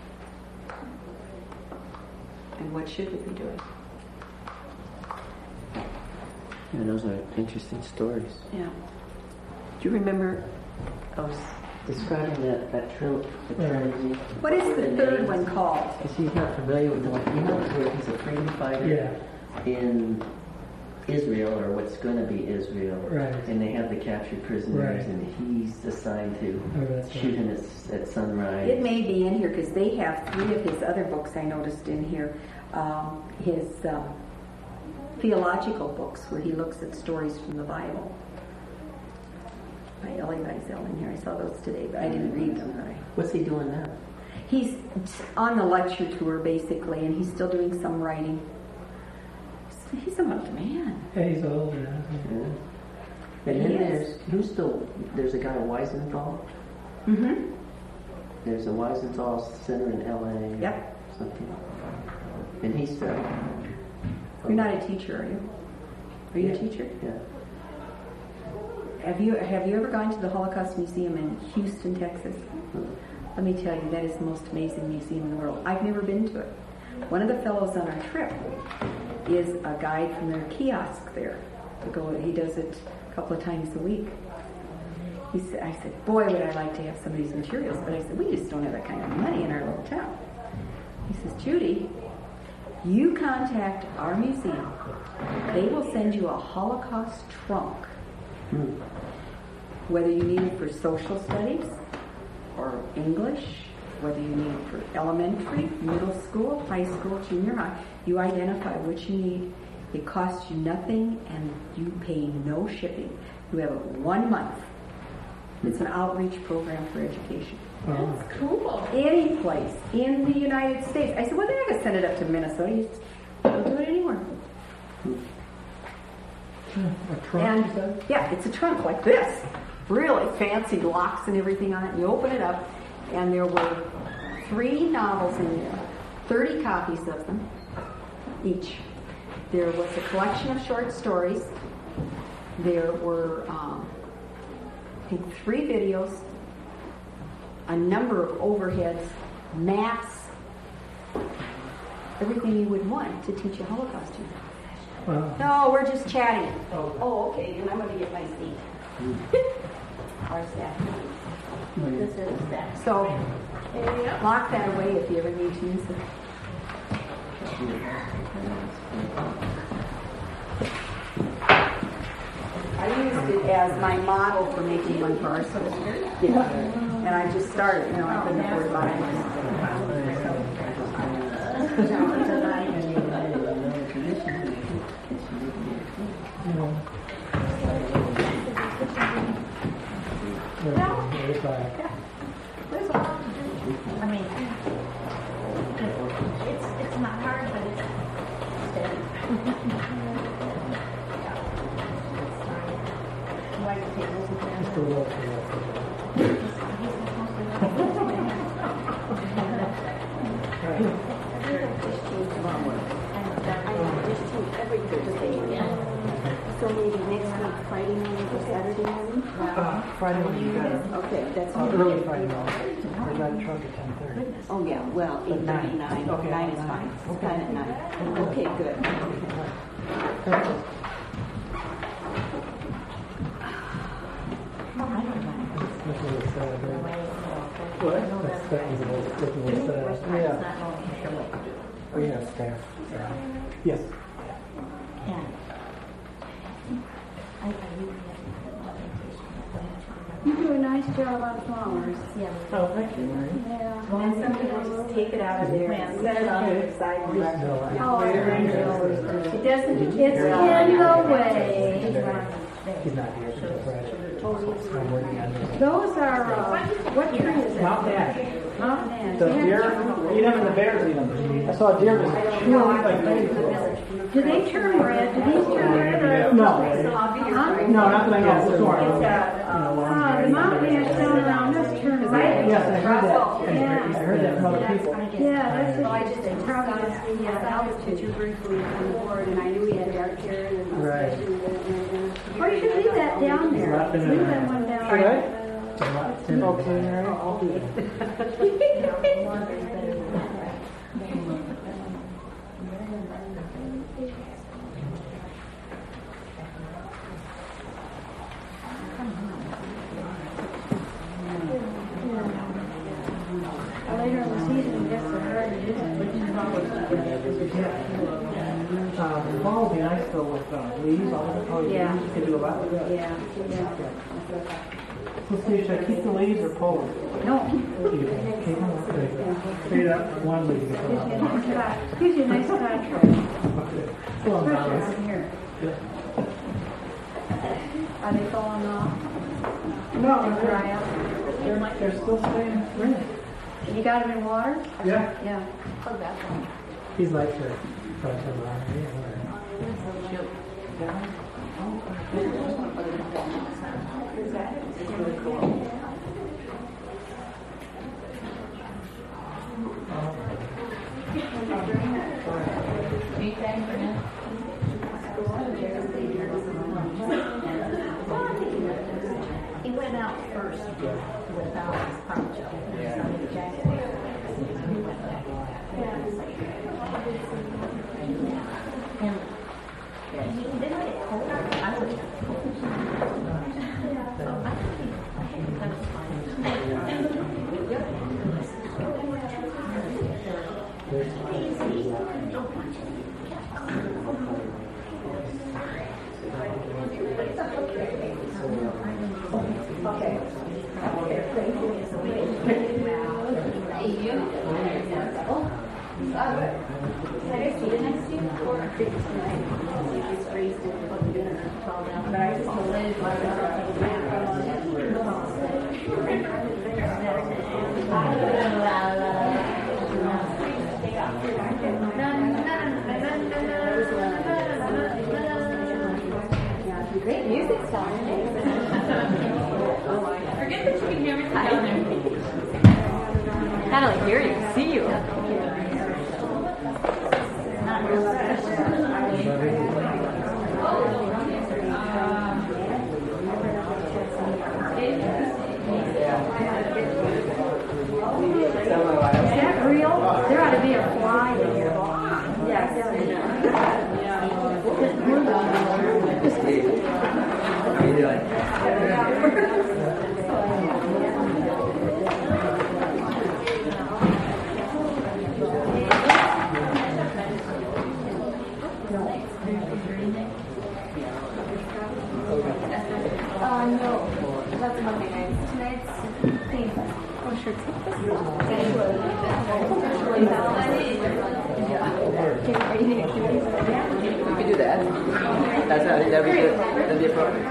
And what should we be doing? yeah, those are interesting stories. Yeah. Do you remember? I was describing that, that tril- the trilogy. What is the third names. one called? Because he's not familiar with the one. You know where he's a freedom fighter Yeah. in Israel, or what's going to be Israel. Right. And they have the captured prisoners, Right. and he's assigned to Oh, that's shoot right. him at, at sunrise. It may be in here because they have three of his other books I noticed in here. Um, his um, theological books where he looks at stories from the Bible. By Elie Wiesel in here. I saw those today, but I didn't read them. Right. What's he doing now? He's on the lecture tour basically, and he's still doing some writing. He's an old man. Yeah, he's old now. Yeah. And then He is. there's who's still there's a guy Weisenthal. Mm-hmm. There's a Weisenthal Center in L A. Yep. Something. And he's still. You're not a teacher, are you? Are you Yeah. a teacher? Yeah. Have you have you ever gone to the Holocaust Museum in Houston, Texas? Let me tell you, that is the most amazing museum in the world. I've never been to it. One of the fellows on our trip is a guide from their kiosk there. To go, he does it a couple of times a week. He said, I said, boy, would I like to have some of these materials. But I said, we just don't have that kind of money in our little town. He says, Judy, you contact our museum. They will send you a Holocaust trunk. Hmm. Whether you need it for social studies or English, whether you need it for elementary, middle school, high school, junior high, you identify what you need. It costs you nothing and you pay no shipping. You have it one month. It's an outreach program for education. That's cool. Any place in the United States. I said, well, they're not going to send it up to Minnesota. You just don't do it anywhere. A trunk, you said? Yeah, it's a trunk like this. Really fancy locks and everything on it. You open it up, and there were three novels in there, thirty copies of them each. There was a collection of short stories. There were, um, I think, three videos, a number of overheads, maps, everything you would want to teach a Holocaust student. Wow. No, we're just chatting. Oh, okay, then I'm going to get my seat. Ours that. This is that. So, lock that away if you ever need to use it. I used it as my model for making one for our sister. Yeah. And I just started, you know, I couldn't afford to buy it. There's a lot to do. I mean, it's it's not hard, but it's steady. Why do you take this again? Just a little too Every Thursday. So maybe next week, Friday morning or Saturday morning? Uh, Friday morning, you got it. Okay, that's Uh, early Friday morning. I got a truck at ten thirty. Oh, yeah, well, eight thirty, nine. Okay. Nine is fine. It's nine at nine. Okay, good. This was, uh, What? That's, that was, this was, uh, yeah. Oh, yeah, staff. Uh, Yes. You do a nice job on flowers. Yeah. Oh, thank you, Mary. Yeah. And some people just take it out of there and set it on the side. No, Oh, I- it doesn't, it's in the way. He's not here until Friday. I'm working on this. Those are, uh, what tree is it? Mountain ash. Mountain ash. The They have deer different- eat them and the bears eat them. I saw a deer just chew like crazy. Do they turn red? Do these turn red or? No. Huh? No, not that I know of. It's orange. Uh, the mountain ash down around us turn red. Yes, I heard that. I Yeah. heard that from other people. Yeah, that's what I just did. Probably just the uh, altitude too briefly on the board, and I knew he had dark hair and. Right. Or you should leave that down there. Not been Leave in that there. one down. Should I? there. Okay, Mary. I'll do it. Later in the season, it gets so hard to do it. Uh, the fall will be nice though with uh, leaves, all the colored Yeah. leaves. You can do a lot with that. Yeah, yeah. Let's see, should I keep the leaves or pull them? No. Keep them. Keep them. Okay. Maybe that one leaf you can pull out. Gives you a nice contrast. Okay. Pull them Especially down. around here. Yeah. Are they falling off? No, They they're, dry up? they're, they're still staying green. You got them in water? Yeah. Yeah. Plug that one. He's like her. But, uh, Really cool. He went out first without his poncho. And he didn't get cold. I would get cold. So I think that was Okay. Great music song. Forget that you can hear me from down there. Not only hear you, see you. Is that real? There ought to be a fly in here. Yes. You can do that. That's how, that'd be good. That'd be appropriate.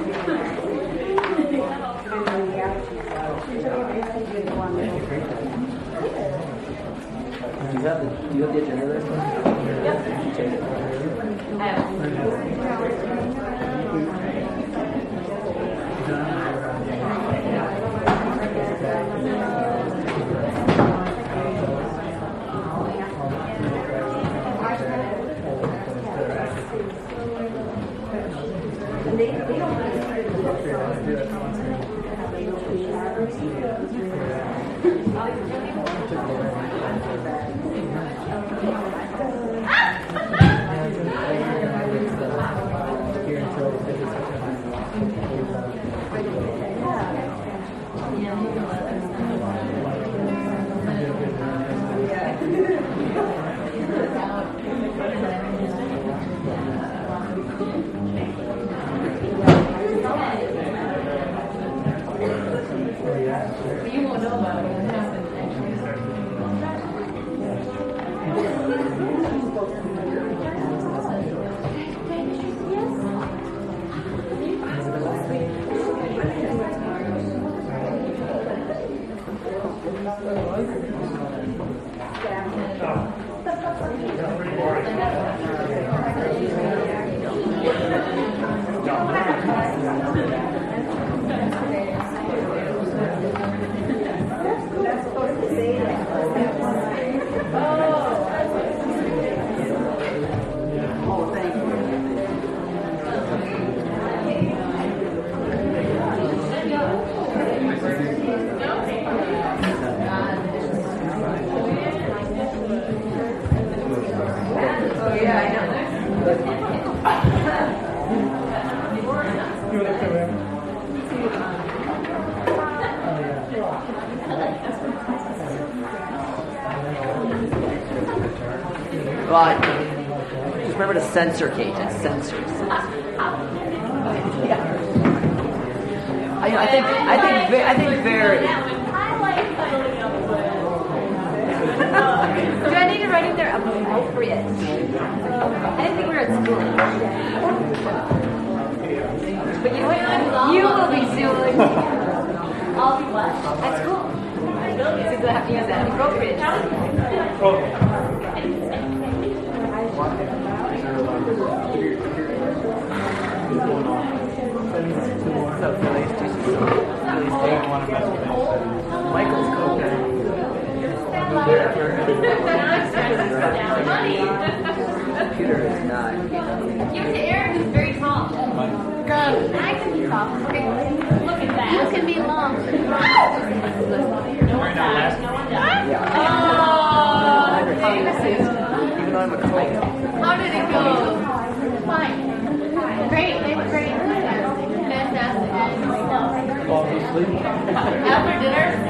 Do you have the, do you have the agenda there? Yep. Take it. I have. They, they don't You won't know about it when it happens. But just remember to censor, Kate. Censor. Yeah. I, I think. I think. ve- I think very. Do I need to write it there? Appropriate. I didn't think we were at school. But you know what? You will be soon. I'll be what? At school. So you have to use that. Appropriate. So Philly's just Philly's take one of Michael's cool. Computer is not. Give it to Eric, who's very tall. God, I can be tall. Okay, look at that. You can be long. No one died. No one died. Yeah. Oh, Even though I'm a coach. How did it go? Fine. Great, it's great. Fantastic. Fall asleep. After dinner?